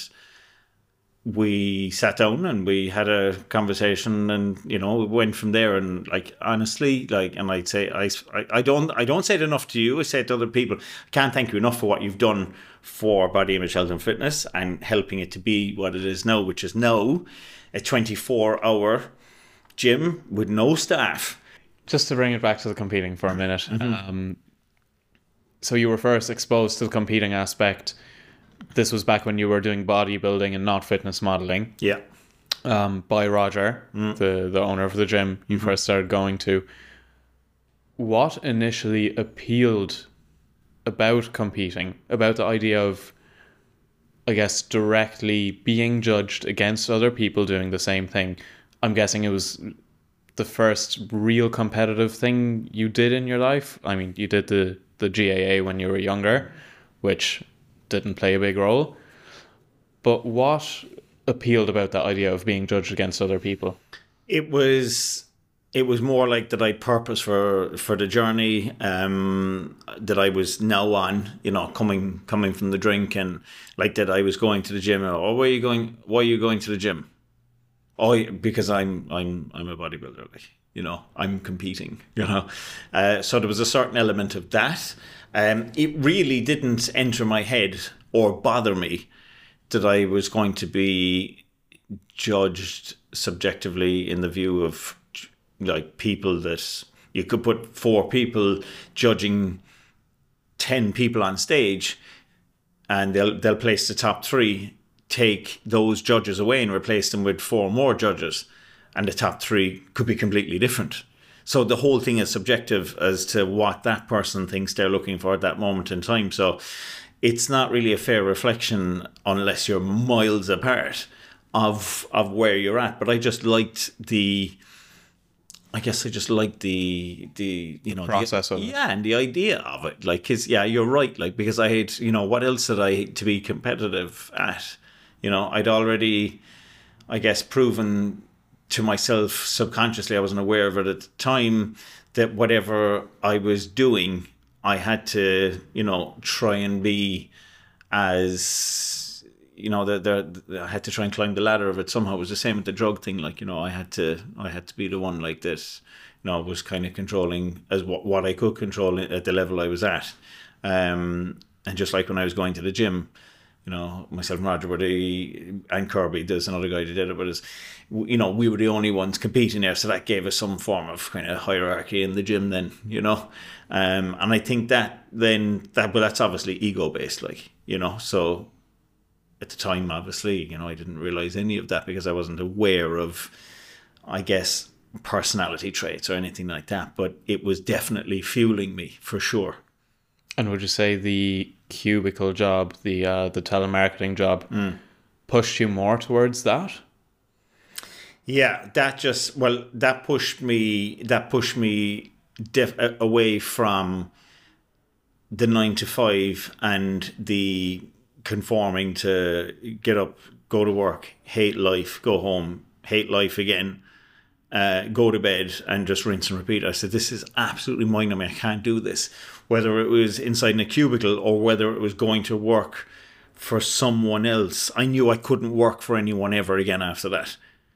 we sat down and we had a conversation, and, you know, it went from there. And, like, honestly, like, and I'd say, I don't say it enough to you, I say it to other people, I can't thank you enough for what you've done for Body Image Health and Fitness and helping it to be what it is now, which is now a 24-hour gym with no staff.
Just to bring it back to the competing for a minute. Mm-hmm. So you were first exposed to the competing aspect. This was back when you were doing bodybuilding and not fitness modeling.
Yeah.
By Roger, the owner of the gym you first started going to. What initially appealed about competing, about the idea of, I guess, directly being judged against other people doing the same thing? I'm guessing it was the first real competitive thing you did in your life. I mean, you did the GAA when you were younger, which didn't play a big role. But what appealed about that idea of being judged against other people?
It was more like that I purpose for the journey that I was now on, you know, coming from the drink, and like that I was going to the gym. Oh, why are you going to the gym? Oh, because I'm a bodybuilder, like, you know, I'm competing, you know. So there was a certain element of that. It really didn't enter my head or bother me that I was going to be judged subjectively in the view of, like, people that you could put 4 people judging 10 people on stage, and they'll place the top 3, take those judges away and replace them with 4 more judges, and the top 3 could be completely different. So the whole thing is subjective as to what that person thinks they're looking for at that moment in time. So it's not really a fair reflection unless you're miles apart of where you're at. But I just liked the
Process of it.
Yeah, and the idea of it, like, cause yeah, you're right, like, because I had, what else did I to be competitive at? I'd already, I guess, proven to myself subconsciously, I wasn't aware of it at the time, that whatever I was doing, I had to, try and be as, I had to try and climb the ladder of it somehow. It was the same with the drug thing. Like, I had to be the one like this, was kind of controlling as what I could control at the level I was at. And just like when I was going to the gym, myself and Roger and Kirby, there's another guy that did it, but we were the only ones competing there. So that gave us some form of kind of hierarchy in the gym then, and I think but that's obviously ego based, like, so at the time, obviously, I didn't realize any of that because I wasn't aware of, I guess, personality traits or anything like that, but it was definitely fueling me for sure.
And would you say the cubicle job, the telemarketing job, pushed you more towards that?
Yeah, that pushed me away from the 9 to 5 and the conforming to get up, go to work, hate life, go home, hate life again, go to bed and just rinse and repeat. I said, this is absolutely mind numbing. I can't do this. Whether it was inside in a cubicle or whether it was going to work for someone else, I knew I couldn't work for anyone ever again after that.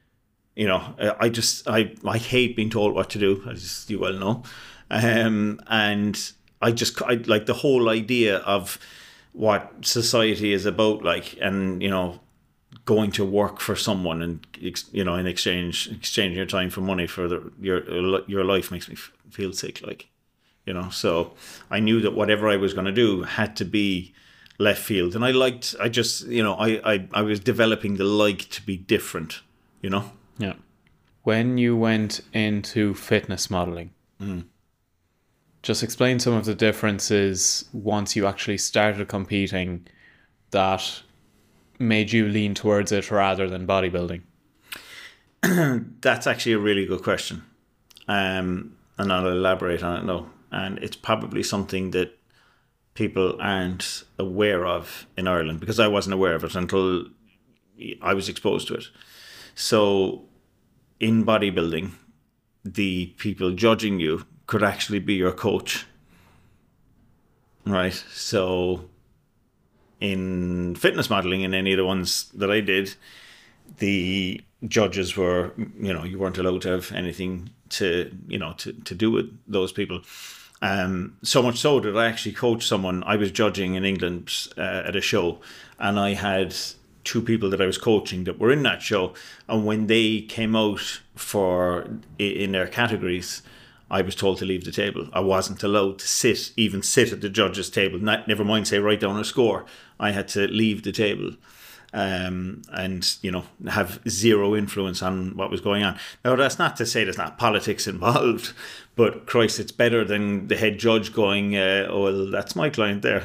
I hate being told what to do, as you well know. And I like the whole idea of what society is about, like, and, going to work for someone and, in exchanging your time for money for your life makes me feel sick, like, so I knew that whatever I was going to do had to be left field. And I was developing the like to be different,
Yeah. When you went into fitness modeling, just explain some of the differences once you actually started competing that made you lean towards it rather than bodybuilding.
That's actually a really good question. And I'll elaborate on it now. And it's probably something that people aren't aware of in Ireland, because I wasn't aware of it until I was exposed to it. So in bodybuilding, the people judging you could actually be your coach, right? So in fitness modeling, in any of the ones that I did, the judges were, you weren't allowed to have anything to do with those people. So much so that I actually coached someone. I was judging in England at a show, and I had two people that I was coaching that were in that show. And when they came out in their categories, I was told to leave the table. I wasn't allowed to even sit at the judges' table. Never mind say write down a score. I had to leave the table. And have zero influence on what was going on. Now, that's not to say there's not politics involved, but Christ, it's better than the head judge going, "Oh, well, that's my client there,"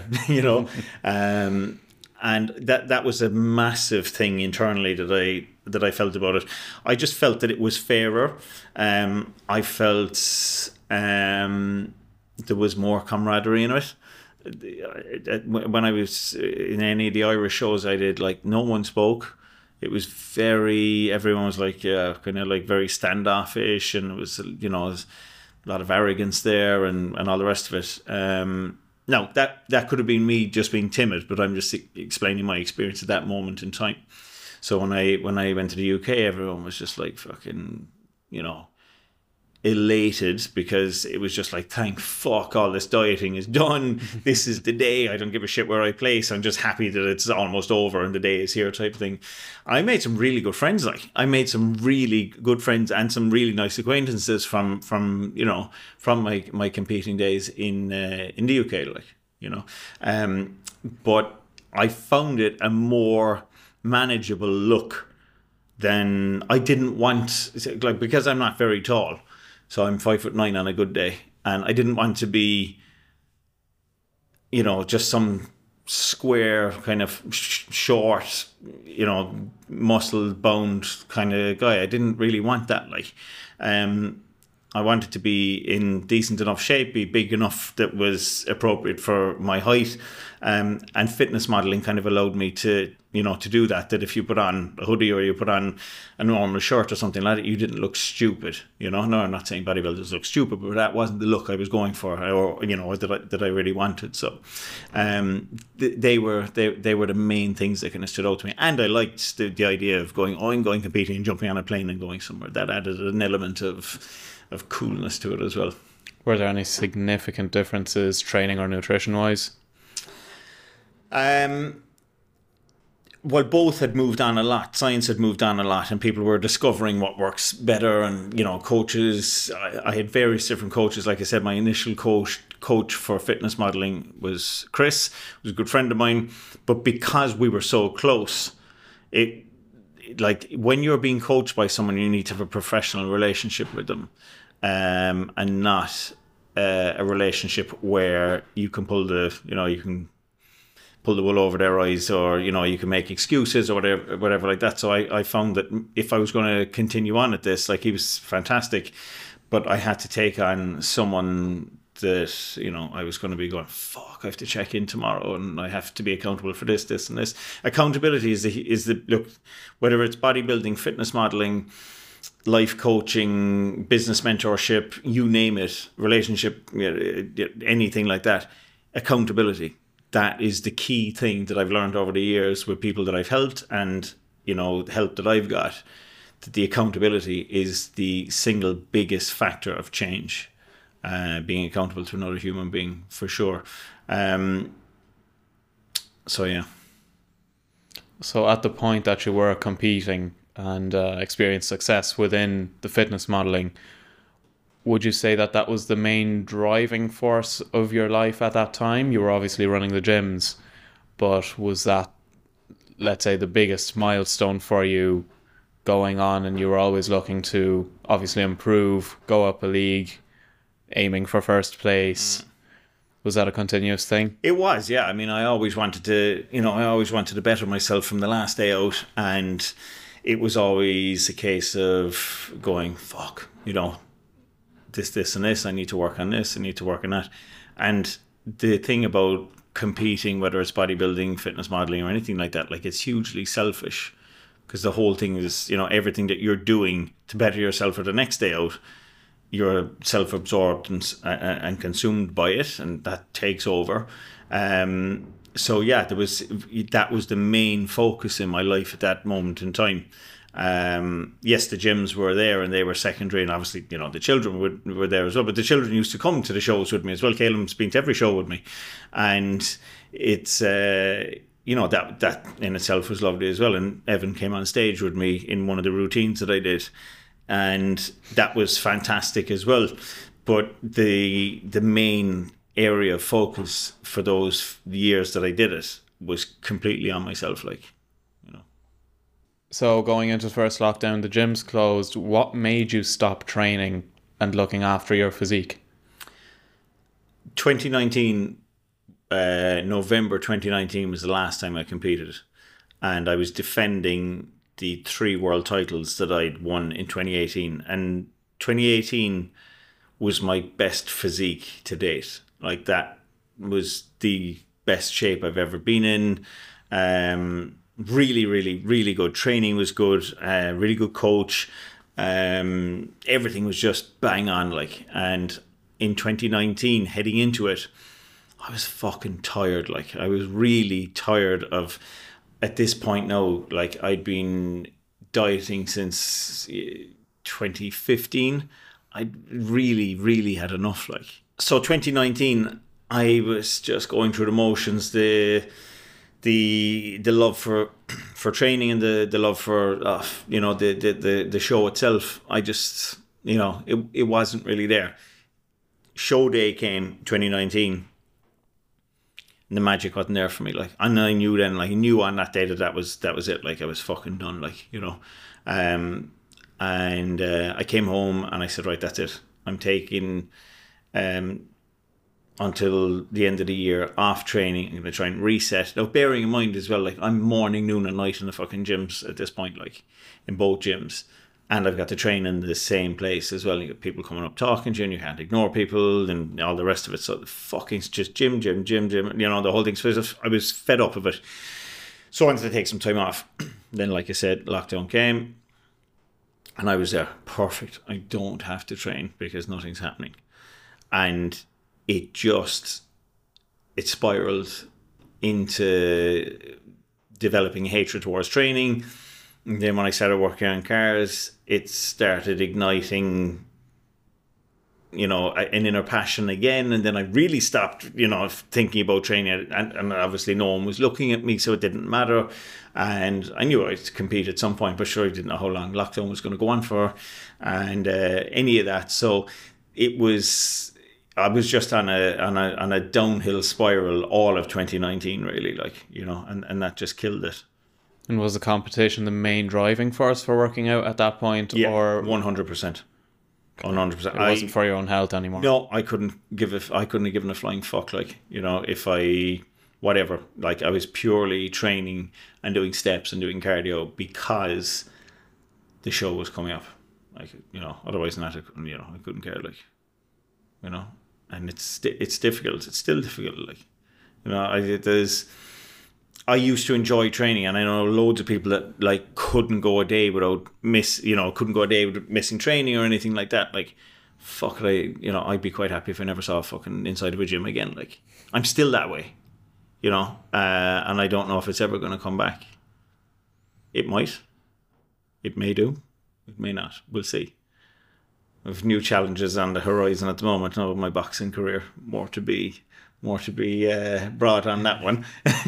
And that was a massive thing internally that I felt about it. I just felt that it was fairer. I felt there was more camaraderie in it. When I was in any of the Irish shows I did, like, no one spoke. It was everyone was like, kind of like very standoffish, and it was, a lot of arrogance there and all the rest of it. Now, that could have been me just being timid, but I'm just explaining my experience at that moment in time. So when I went to the UK, everyone was just like fucking, elated, because it was just like, thank fuck, all this dieting is done. This is the day. I don't give a shit where I place. I'm just happy that it's almost over and the day is here, type of thing. I made some really good friends. Like, I made some really good friends and some really nice acquaintances from my competing days in the UK, like, but I found it a more manageable look than I didn't want, like, because I'm not very tall. So I'm 5'9" on a good day. And I didn't want to be, just some square kind of short, muscle bound kind of guy. I didn't really want that. I wanted to be in decent enough shape, be big enough that was appropriate for my height, and fitness modeling kind of allowed me to do that. That if you put on a hoodie or you put on a normal shirt or something like that, you didn't look stupid. No, I'm not saying bodybuilders look stupid, but that wasn't the look I was going for, or that I really wanted. So, they were the main things that kind of stood out to me, and I liked the idea of going competing and jumping on a plane and going somewhere. That added an element of coolness to it as well.
Were there any significant differences training or nutrition wise?
Well, both had moved on a lot. Science had moved on a lot, and people were discovering what works better. And coaches, I had various different coaches. Like I said, my initial coach for fitness modeling was Chris, who was a good friend of mine. But because we were so close, when you're being coached by someone, you need to have a professional relationship with them, and not a relationship where you can pull the wool over their eyes, or you can make excuses or whatever like that. So I found that if I was going to continue on at this, he was fantastic, but I had to take on someone that I was going to be going, fuck, I have to check in tomorrow and I have to be accountable for this and this. Accountability is the look, whether it's bodybuilding, fitness modeling, life coaching, business mentorship, you name it, relationship, anything like that. Accountability, that is the key thing that I've learned over the years with people that I've helped, and the help that I've got, that the accountability is the single biggest factor of change. Being accountable to another human being, for sure. So yeah.
So at the point that you were competing and experienced success within the fitness modeling, would you say that was the main driving force of your life at that time? You were obviously running the gyms, but was that, let's say, the biggest milestone for you going on, and you were always looking to obviously improve, go up a league, aiming for first place? Was that a continuous thing?
It was, yeah. I mean, I always wanted to better myself from the last day out, and it was always a case of going, fuck, this and this, I need to work on this, I need to work on that. And the thing about competing, whether it's bodybuilding, fitness modeling, or anything like that, it's hugely selfish, because the whole thing is, everything that you're doing to better yourself for the next day out, you're self-absorbed and consumed by it, and that takes over. So yeah, that was the main focus in my life at that moment in time. Yes, the gyms were there and they were secondary, and obviously the children were there as well, but the children used to come to the shows with me as well. Caleb's been to every show with me, and it's that in itself was lovely as well. And Evan came on stage with me in one of the routines that I did, and that was fantastic as well. But the main area of focus for those years that I did it was completely on myself,
So going into the first lockdown, the gyms closed. What made you stop training and looking after your physique?
2019, November 2019 was the last time I competed, and I was defending the 3 world titles that I'd won in 2018, and 2018 was my best physique to date. That was the best shape I've ever been in. Really, really, really good. Training was good. Really good coach. Everything was just bang on. And in 2019, heading into it, I was fucking tired. I was really tired of, at this point now, I'd been dieting since 2015. I really, really had enough. So 2019, I was just going through the motions. The love for training and the love for the show itself, I just it wasn't really there. Show day came 2019, and the magic wasn't there for me. And I knew then, I knew on that day that was it. I was fucking done. And I came home and I said, right, that's it. I'm taking until the end of the year off training. I'm going to try and reset. Now, bearing in mind as well, like I'm morning, noon, and night in the fucking gyms at this point, like in both gyms. And I've got to train in the same place as well. You got people coming up talking to you, and you can't ignore people, and all the rest of it. So the fucking just gym. You know, the whole thing. So I was fed up of it. So I wanted to take some time off. Then, like I said, lockdown came, and I was there. Perfect. I don't have to train because nothing's happening. And it spiraled into developing hatred towards training. And then when I started working on cars, it started igniting, you know, an inner passion again. And then I really stopped, you know, thinking about training. And obviously no one was looking at me, so it didn't matter. And I knew I'd compete at some point, but sure, I didn't know how long lockdown was going to go on for and any of that. So I was just on a downhill spiral all of 2019, really, like, you know, and that just killed it.
And was the competition the main driving force for working out at that point?
Yeah,
or
100%. 100%.
It wasn't for your own health anymore.
No, I couldn't have given a flying fuck, like, you know, if I whatever, like I was purely training and doing steps and doing cardio because the show was coming up, like, you know, otherwise not, you know, I couldn't care, like, you know. And it's difficult. It's still difficult, like, you know. I used to enjoy training, and I know loads of people that like couldn't go a day without missing training or anything like that. Like, fuck it, I'd be quite happy if I never saw a fucking inside of a gym again. Like, I'm still that way, you know, and I don't know if it's ever going to come back. It might. It may do. It may not. We'll see. I have new challenges on the horizon at the moment. Now, my boxing career, more to be brought on that one.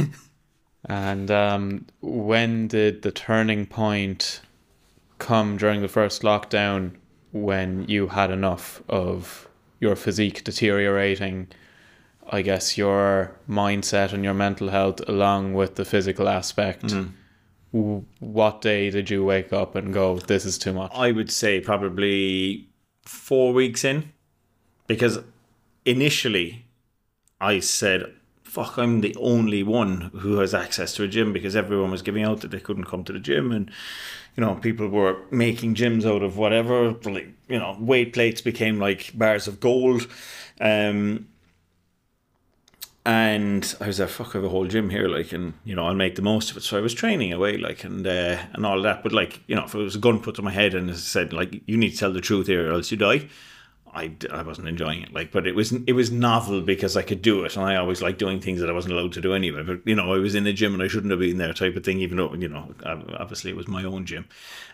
And when did the turning point come during the first lockdown, when you had enough of your physique deteriorating, I guess your mindset and your mental health along with the physical aspect? Mm-hmm. What day did you wake up and go, this is too much?
I would say probably 4 weeks in, because initially I said, fuck, I'm the only one who has access to a gym, because everyone was giving out that they couldn't come to the gym, and, you know, people were making gyms out of whatever, like, you know, weight plates became like bars of gold. And I was like, fuck, I have a whole gym here, like, and, you know, I'll make the most of it. So I was training away, like, and all of that. But, like, you know, if it was a gun put to my head and it said, like, you need to tell the truth here or else you die, I wasn't enjoying it. Like, but it was novel because I could do it, and I always liked doing things that I wasn't allowed to do anyway. But, you know, I was in the gym and I shouldn't have been there, type of thing, even though, you know, obviously it was my own gym.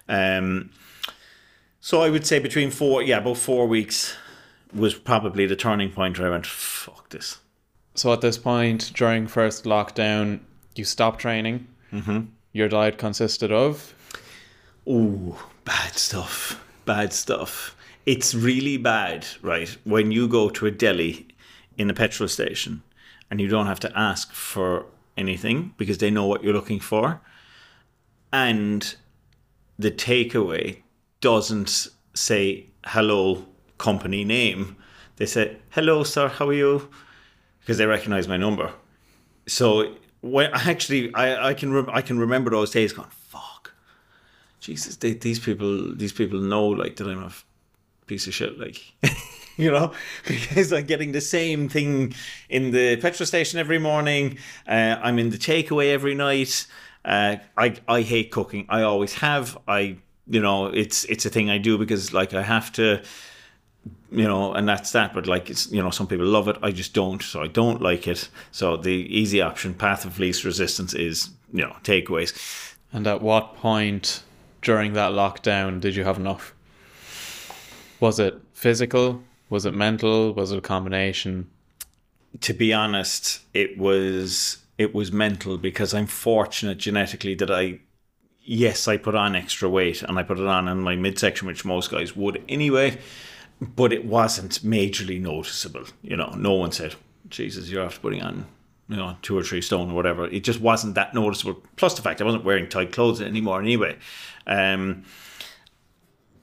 So I would say about 4 weeks was probably the turning point where I went, fuck this.
So at this point, during first lockdown, you stopped training. Mm-hmm. Your diet consisted of?
Ooh, bad stuff. It's really bad, right, when you go to a deli in a petrol station and you don't have to ask for anything because they know what you're looking for, and the takeaway doesn't say hello company name. They say, hello sir, how are you? Because they recognize my number. So when I can remember those days going, fuck, Jesus, these people know, like, that I'm a piece of shit, like, you know, because I'm getting the same thing in the petrol station every morning. I'm in the takeaway every night. I hate cooking. I always have. It's a thing I do because, like, I have to, you know, and that's that. But, like, it's, you know, some people love it. I just don't. So I don't like it. So the easy option, path of least resistance, is, you know, takeaways.
And at what point during that lockdown did you have enough? Was it physical? Was it mental? Was it a combination?
To be honest, it was mental, because I'm fortunate genetically that I put on extra weight, and I put it on in my midsection, which most guys would anyway, but it wasn't majorly noticeable. You know, no one said, Jesus, you're after putting on, you know, 2 or 3 stone or whatever. It just wasn't that noticeable. Plus the fact I wasn't wearing tight clothes anymore anyway.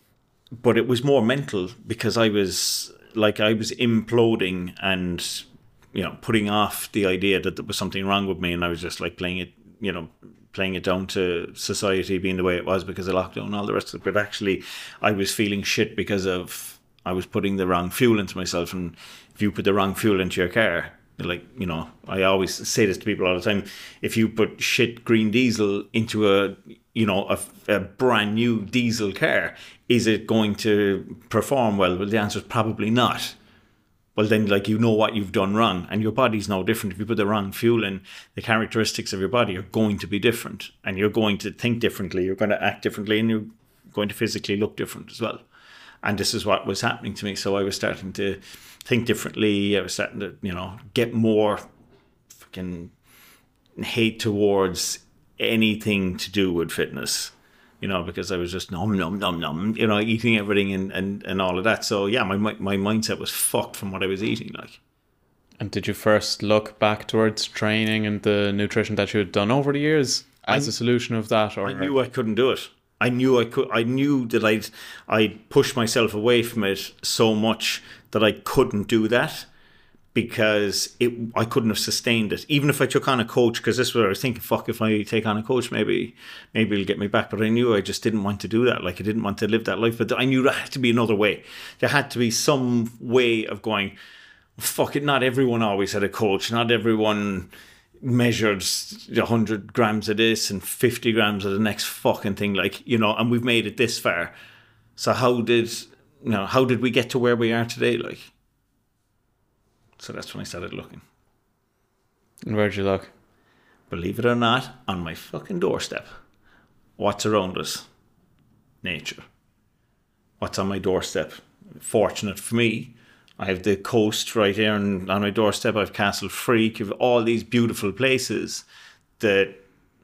but it was more mental because I was imploding and, putting off the idea that there was something wrong with me, and I was just like playing it down to society being the way it was because of lockdown and all the rest of it. But actually, I was feeling shit because I was putting the wrong fuel into myself. And if you put the wrong fuel into your car, like, I always say this to people all the time, if you put shit green diesel into a brand new diesel car, is it going to perform well? Well, the answer is probably not. Well, then, like, what you've done wrong, and your body's no different. If you put the wrong fuel in, the characteristics of your body are going to be different, and you're going to think differently, you're going to act differently, and you're going to physically look different as well. And this is what was happening to me. So I was starting to think differently. I was starting to, get more fucking hate towards anything to do with fitness. Because I was just nom, eating everything and all of that. So, yeah, my mindset was fucked from what I was eating, like.
And did you first look back towards training and the nutrition that you had done over the years as a solution of that? Or
I knew I couldn't do it. I knew that I'd pushed myself away from it so much that I couldn't do that. Because I couldn't have sustained it, even if I took on a coach. Because this is what I was thinking: fuck, if I take on a coach, maybe it'll get me back. But I knew I just didn't want to do that. Like, I didn't want to live that life. But I knew there had to be another way. There had to be some way of going. Fuck it! Not everyone always had a coach. Not everyone measured 100 grams of this and 50 grams of the next fucking thing. Like, and we've made it this far. So how did we get to where we are today? Like. So that's when I started looking.
And where'd you look?
Believe it or not, on my fucking doorstep. What's around us? Nature. What's on my doorstep? Fortunate for me, I have the coast right here, and on my doorstep I have Castle Freak. I have all these beautiful places that,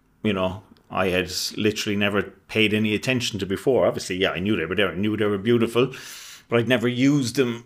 I had literally never paid any attention to before. Obviously, yeah, I knew they were there. I knew they were beautiful, but I'd never used them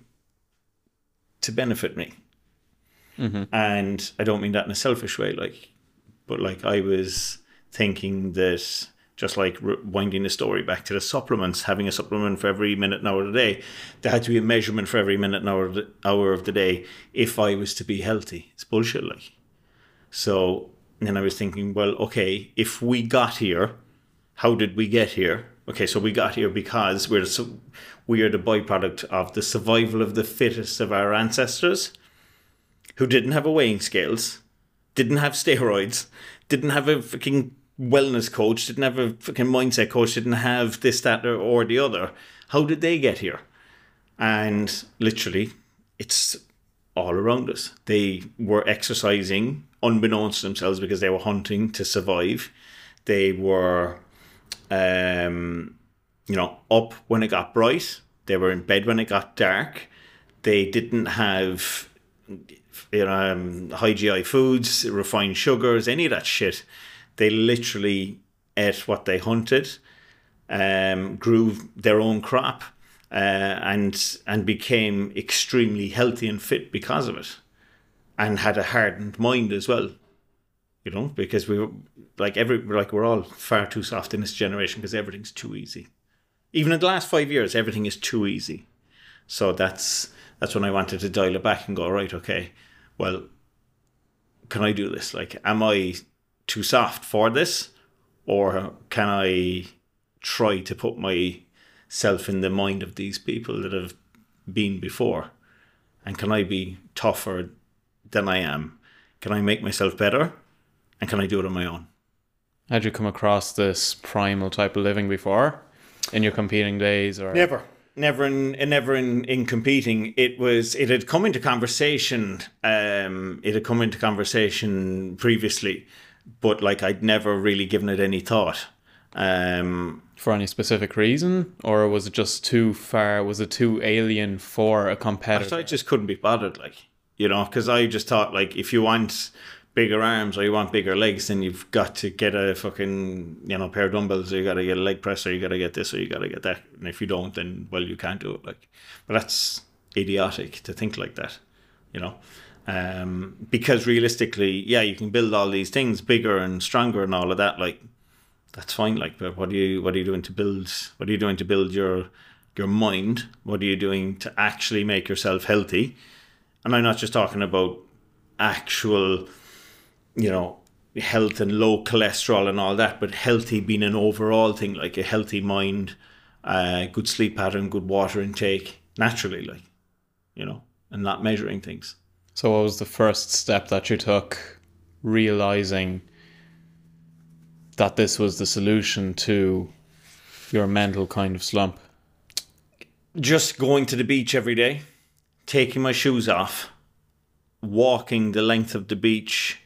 to benefit me.
Mm-hmm.
And I don't mean that in a selfish way, but I was thinking that, just like winding the story back to the supplements, having a supplement for every minute and hour of the day, there had to be a measurement for every minute and hour of the day if I was to be healthy. It's bullshit, like. So then I was thinking, well, okay, if we got here, how did we get here? Okay, so we got here because we are the byproduct of the survival of the fittest of our ancestors, who didn't have a weighing scales, didn't have steroids, didn't have a fucking wellness coach, didn't have a fucking mindset coach, didn't have this, that, or the other. How did they get here? And literally, it's all around us. They were exercising unbeknownst to themselves because they were hunting to survive. They were, up when it got bright. They were in bed when it got dark. They didn't have high GI foods, refined sugars, any of that shit. They literally ate what they hunted, grew their own crop, and became extremely healthy and fit because of it, and had a hardened mind as well. Because we were we're all far too soft in this generation because everything's too easy. Even in the last 5 years, everything is too easy. So that's when I wanted to dial it back and go, right, okay, well, can I do this? Like, am I too soft for this? Or can I try to put myself in the mind of these people that have been before? And can I be tougher than I am? Can I make myself better? And can I do it on my own?
Had you come across this primal type of living before in your competing days? Or
Never in competing. It had come into conversation. It had come into conversation previously, but I'd never really given it any thought.
For any specific reason, or was it just too far? Was it too alien for a competitor?
I just couldn't be bothered, because I just thought, if you want bigger arms or you want bigger legs, then you've got to get a fucking pair of dumbbells, or you got to get a leg press, or you got to get this, or you got to get that. And if you don't, then you can't do it. But that's idiotic to think like that, because realistically, yeah, you can build all these things bigger and stronger and all of that. That's fine. But what are you doing to build? What are you doing to build your your mind? What are you doing to actually make yourself healthy? And I'm not just talking about actual, health and low cholesterol and all that, but healthy being an overall thing, like a healthy mind, good sleep pattern, good water intake, naturally, and not measuring things.
So what was the first step that you took, realizing that this was the solution to your mental kind of slump?
Just going to the beach every day, taking my shoes off, walking the length of the beach,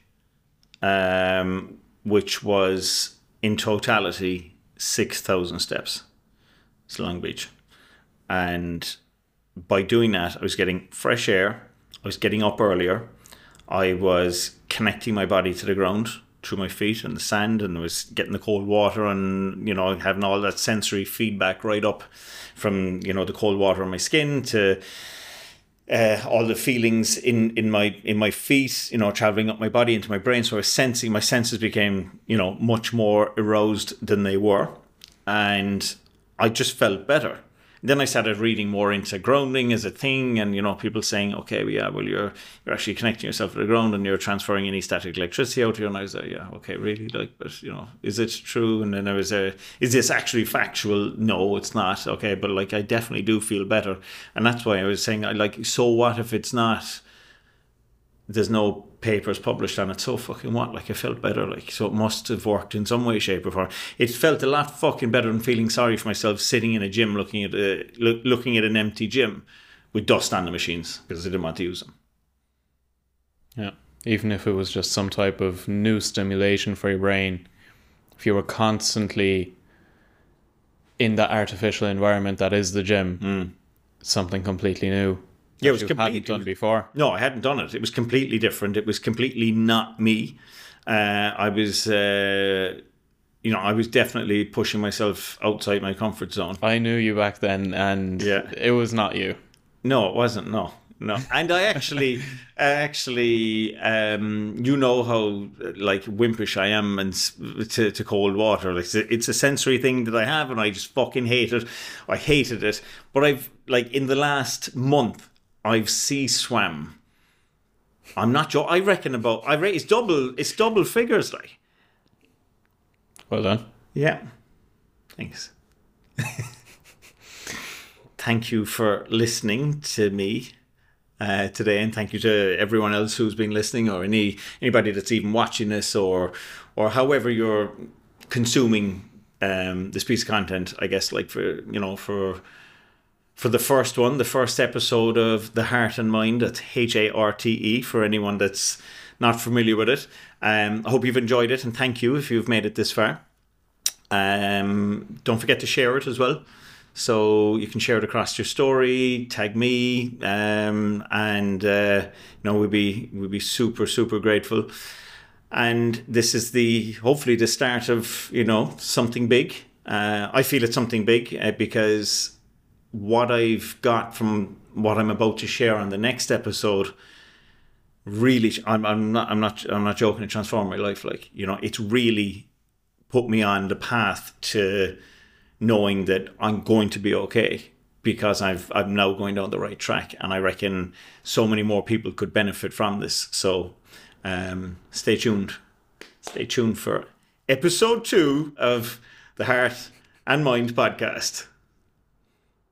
which was in totality 6,000 steps. It's Long Beach. And by doing that, I was getting fresh air, I was getting up earlier, I was connecting my body to the ground through my feet and the sand, and I was getting the cold water and, having all that sensory feedback right up from, the cold water on my skin to all the feelings in my feet, traveling up my body into my brain. So I was sensing, my senses became, much more aroused than they were. And I just felt better. Then I started reading more into grounding as a thing, and people saying, okay, well, you're actually connecting yourself to the ground and you're transferring any static electricity out here. And I was like, yeah, okay, really, but is it true? And then I was, is this actually factual? No, it's not. Okay, but I definitely do feel better, and that's why I was saying, so what if it's not? There's no papers published on it, so fucking what? I felt better, so it must have worked in some way, shape or form. It felt a lot fucking better than feeling sorry for myself sitting in a gym looking at an empty gym with dust on the machines because I didn't want to use them.
Yeah, even if it was just some type of new stimulation for your brain, if you were constantly in that artificial environment that is the gym, something completely new.
Yeah, it was
completely hadn't done before.
No, I hadn't done it. It was completely different. It was completely not me. I was definitely pushing myself outside my comfort zone.
I knew you back then, and it was not you.
No, it wasn't. No. And I actually, you know how wimpish I am and to cold water. It's a sensory thing that I have, and I just fucking hate it. I hated it, but I've in the last month, I've sea swam. I'm not joking. I reckon it's double figures,
Well done.
Yeah. Thanks. Thank you for listening to me today, and thank you to everyone else who's been listening, or anybody that's even watching this, or however you're consuming this piece of content. I guess for the first one, the first episode of The Heart and Mind, that's HARTE for anyone that's not familiar with it. I hope you've enjoyed it, and thank you if you've made it this far. Don't forget to share it as well. So you can share it across your story, tag me, and we'll be super, super grateful. And this is hopefully the start of, something big. I feel it's something big because what I've got from what I'm about to share on the next episode really, I'm not joking, it transformed my life. It's really put me on the path to knowing that I'm going to be okay, because I'm now going down the right track, and I reckon so many more people could benefit from this. So stay tuned for episode 2 of the Heart and Mind podcast.